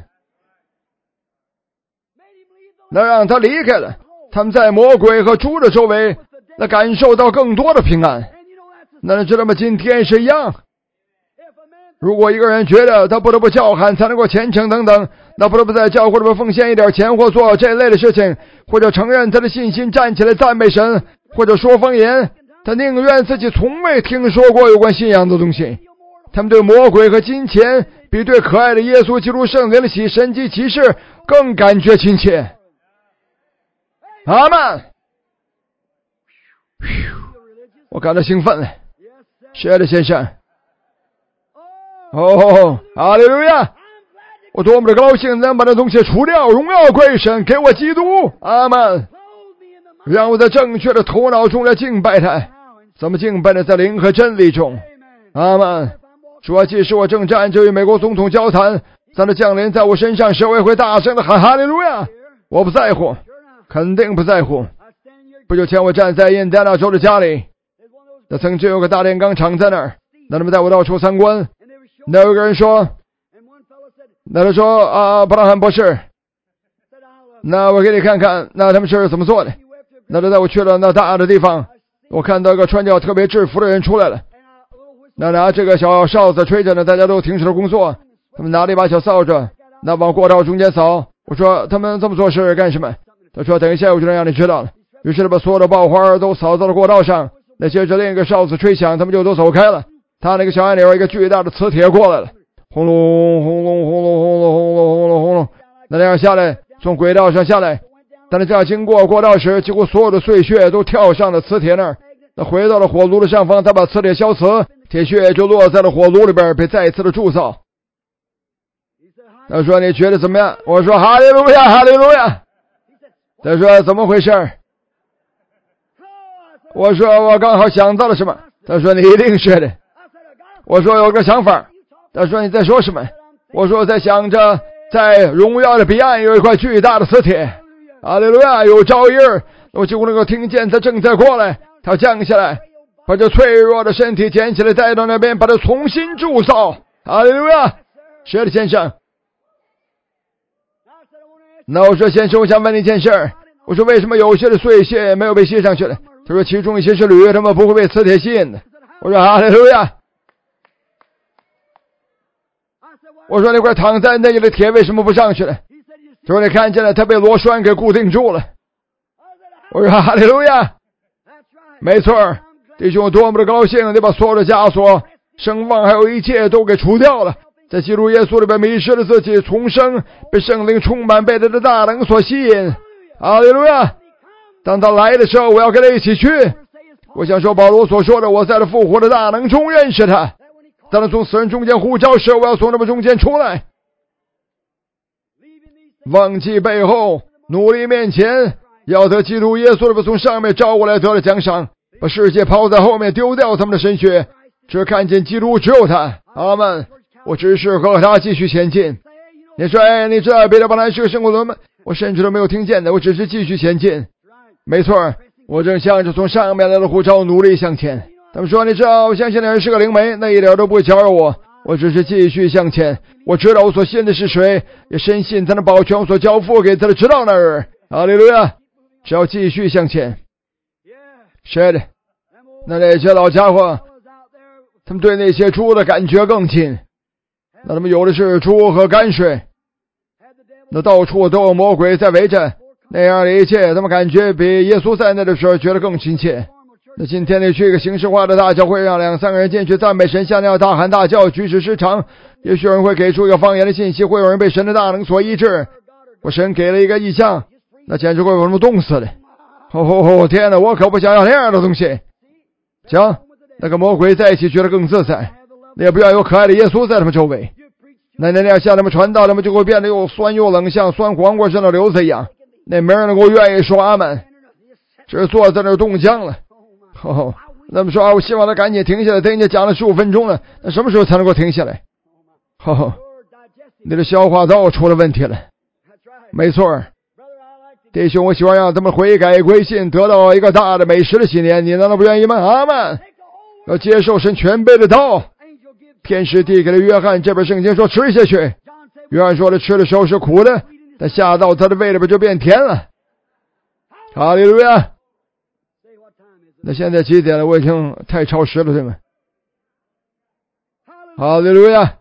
那让他离开了，他们在魔鬼和猪的周围，那感受到更多的平安。那你知道吗？今天是一样。如果一个人觉得他不得不叫喊才能够虔诚等等，那不得不在教会里边奉献一点钱或做这类的事情，或者承认他的信心站起来赞美神，或者说方言，他宁愿自己从未听说过有关信仰的东西。他们对魔鬼和金钱比对可爱的耶稣基督圣灵的喜神迹奇事更感觉亲切。阿们。我感到兴奋了。是的，先生。哦，哈利路亚！我多么的高兴能把这东西除掉，荣耀归神，给我基督。阿们。让我在正确的头脑中来敬拜他。怎么敬拜呢？在灵和真理中。阿们。主啊，即使我正站着与美国总统交谈，在那降临在我身上时，我也会大声的喊哈利路亚。我不在乎，肯定不在乎。不久前我站在印第安纳州的家里，那曾经有个大炼钢厂在那儿，那他们带我到处参观。那有个人说，那他说啊，布拉罕博士，那我给你看看，那他们是怎么做的。那他带我去了那大的地方，我看到一个穿着特别制服的人出来了，那拿这个小哨子吹着呢，大家都停止了工作，他们拿了一把小扫帚，那往过道中间扫。我说他们这么做是干什么？他说等一下我就能让你知道了。于是他把所有的爆花都扫到了过道上，那接着另一个哨子吹响，他们就都走开了。他那个小按钮一个巨大的磁铁过来了，轰隆轰隆轰隆轰隆轰隆轰隆轰隆，那样下来，从轨道上下来。但是这样经过过道时，几乎所有的碎屑都跳上了磁铁那儿，那回到了火炉的上方，他把磁铁消磁，铁屑就落在了火炉里边，被再一次的铸造。他说你觉得怎么样？我说哈利路亚，哈利路亚。他说怎么回事？我说我刚好想到了什么。他说你一定是的。我说有个想法。他说你在说什么？我说我在想着在荣耀的彼岸有一块巨大的磁铁，哈利路亚，有照印儿，我几乎能够听见他正在过来，他降下来，把这脆弱的身体捡起来带到那边，把它重新铸造。哈利路亚。是的，先生。那我说先生，我想问你一件事儿。我说为什么有些的碎屑没有被吸上去了？他说其中一些是铝，他们不会被磁铁吸引的。我说哈利路亚。我说那块躺在那里的铁为什么不上去了？他说你看见了，它被螺栓给固定住了。我说哈利路亚。没错，弟兄多么的高兴，你把所有的枷锁、声望还有一切都给除掉了，在基督耶稣里边迷失了自己，重生，被圣灵充满，被他的大能所吸引。哈利路亚。当他来的时候，我要跟他一起去。我想说保罗所说的，我在他复活的大能中认识他。当他从死人中间呼召时，我要从他们中间出来。忘记背后，努力面前，要得基督耶稣的从上面招过来得了奖赏，把世界抛在后面，丢掉他们的神学，只看见基督，只有他。阿们。我只是和他继续前进。你说哎，你知道彼得巴兰是个生活论吗？我甚至都没有听见的，我只是继续前进。没错，我正向着从上面来的呼召努力向前。他们说你知道，我相信那人是个灵媒，那一点都不会搅扰我，我只是继续向前。我知道我所信的是谁，也深信他能保全我所交付给他的直到那儿。哈利路亚。只要继续向前。是的，那那些老家伙，他们对那些猪的感觉更近，那他们有的是猪和泔水，那到处都有魔鬼在围着，那样的一切他们感觉比耶稣在那的时候觉得更亲切。那今天你去一个形式化的大教会，让两三个人进去赞美神，像那样大喊大叫，举止失常，也许有人会给出一个方言的信息，会有人被神的大能所医治。我神给了一个异象，那简直会把他们冻死的。哦哦哦，天哪，我可不想要那样的东西。行，那个魔鬼在一起觉得更自在，也不要有可爱的耶稣在他们周围。那那样向他们传道，他们就会变得又酸又冷，像酸黄瓜上的瘤子一样。那没人能够愿意说阿们，只是坐在那儿冻僵了。哦，那么说啊，我希望他赶紧停下来，等人家讲了十五分钟了，那什么时候才能够停下来？哦，你的消化道出了问题了。没错，弟兄，我希望让他们悔改归信，得到一个大的美食的喜年，你难道不愿意吗？阿们。要接受神全备的道， 天使递给了约翰这本圣经说吃下去。约翰说了吃的时候是苦的，但下到他的胃里边就变甜了。哈利路亚。那现在几点了？我已经太超时了，对吗？哈利路亚。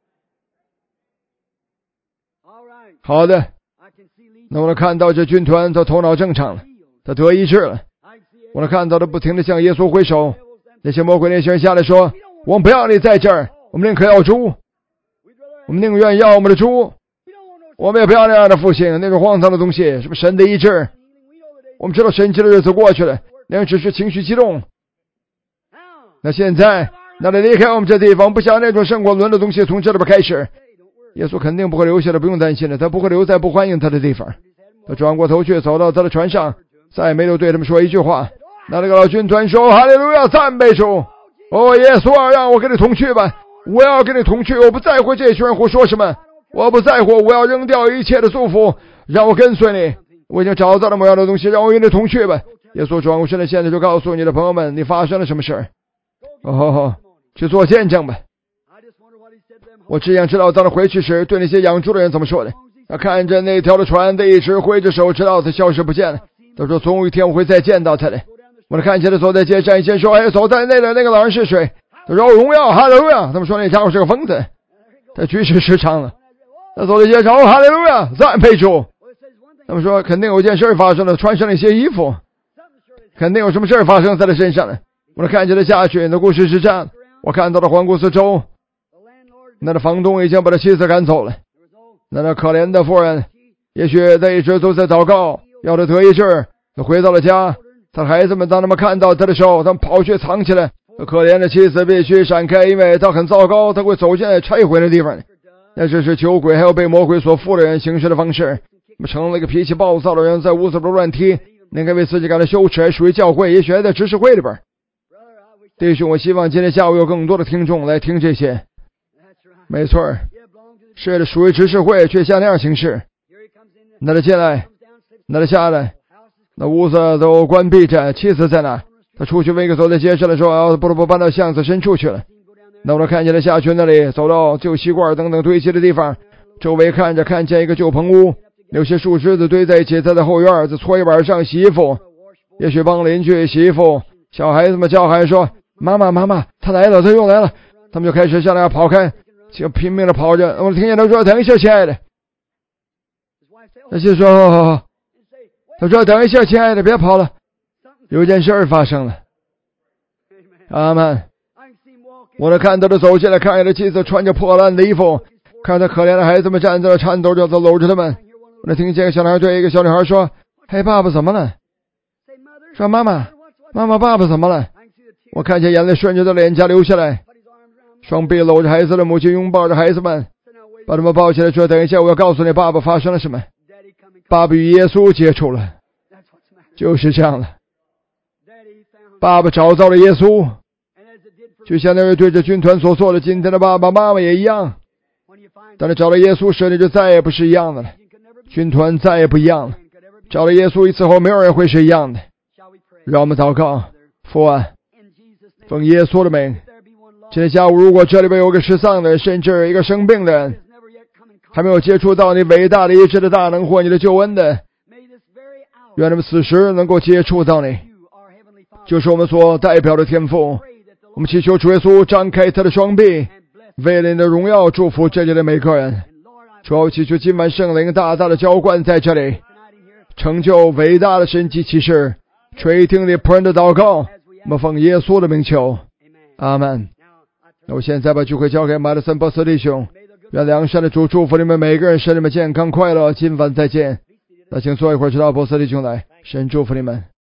好的，那我能看到这军团他头脑正常了，他得医治了。我能看到他不停地向耶稣挥手。那些魔鬼那些人下来说，我们不要你在这儿，我们宁可要猪，我们宁愿要我们的猪，我们也不要那样的复兴，那种荒唐的东西，什么神的医治。我们知道神奇的日子过去了，那人只是情绪激动。那现在那得离开我们这地方，不像那种圣国轮的东西从这里边开始。耶稣肯定不会留下的，不用担心了，他不会留在不欢迎他的地方。他转过头去走到他的船上，再也没有对他们说一句话。那那个老军团说，哈利路亚，赞美主。哦，耶稣啊，让我跟你同去吧，我要跟你同去，我不在乎这群人胡说什么，我不在乎，我要扔掉一切的束缚，让我跟随你。我已经找到了我要的东西，让我与你同去吧。耶稣转过身来，现在就告诉你的朋友们，你发生了什么事。哦，去做见证吧。我只想知道当他回去时对那些养猪的人怎么说的。他看着那条的船，他一直挥着手，直到他消失不见了。他说总有一天我会再见到他的。我看见他走在街上，一些说，哎，走在那里那个老人是谁？他说荣耀，哈利路亚。他们说那家伙是个疯子，他举止失常了。他走在街上，哦，哈利路亚，赞美主。他们说肯定有件事发生了，穿上了一些衣服，肯定有什么事发生在他身上了。我看见他下去，那故事是这样。我看到了环顾四周，那的房东已经把他妻子赶走了。那那可怜的妇人，也许他一直都在祷告，要他得医治。他回到了家，他孩子们当他们看到他的时候，他们跑去藏起来。可怜的妻子必须闪开，因为他很糟糕，他会走进来拆毁的地方。那这是酒鬼还有被魔鬼所附的人行事的方式。成了一个脾气暴躁的人，在屋子里乱踢，应该为自己感到羞耻，还属于教会，也许还在执事会里边。弟兄，我希望今天下午有更多的听众来听这些。没错，是的，属于执事会，却像那样行事。那他进来，那他下来，那屋子都关闭着，妻子在哪？他出去问一个走在街上的时候，啊，不不搬到巷子深处去了。那我看见他下去那里，走到旧锡罐等等堆积的地方，周围看着，看见一个旧棚屋，有些树枝子堆在一起，他在后院子搓衣板上洗衣服，也许帮邻居洗衣服。小孩子们叫喊说，妈妈妈妈，他来了，他又来了。他们就开始向那跑开，就拼命的跑着。我听见他说，等一下亲爱的。他就说，好好好。他说，等一下亲爱的，别跑了，有件事发生了。阿们。我能看到他走进来，看见他妻子穿着破烂的衣服，看他可怜的孩子们站在那颤抖着，都搂着他们。我能听见一个小男孩对一个小女孩说，嘿，爸爸怎么了？说妈妈妈妈爸爸怎么了？我看见眼泪顺着他脸颊流下来，双臂搂着孩子的母亲拥抱着孩子们，把他们抱起来说，等一下我要告诉你爸爸发生了什么。爸爸与耶稣接触了，就是这样了。爸爸找到了耶稣，就像那位对着军团所做的，今天的爸爸妈妈也一样。当你找了耶稣时，你就再也不是一样的了，军团再也不一样了。找了耶稣一次后，没有人会是一样的。让我们祷告，父啊，奉耶稣的名，今天下午如果这里边有个失丧的人，甚至一个生病的人，还没有接触到你伟大的医治的大能或你的救恩的，愿他们此时能够接触到你，就是我们所代表的天父。我们祈求主耶稣张开他的双臂，为了你的荣耀祝福这里的每个人。主要祈求今晚圣灵大大的浇灌在这里，成就伟大的神迹奇事。垂听你仆人的祷告，我们奉耶稣的名求，阿们。那我现在把聚会交给马德森波斯弟兄，愿良善的主祝福你们每个人，使你们健康快乐。今晚再见。那请坐一会儿，直到波斯弟兄来，神祝福你们。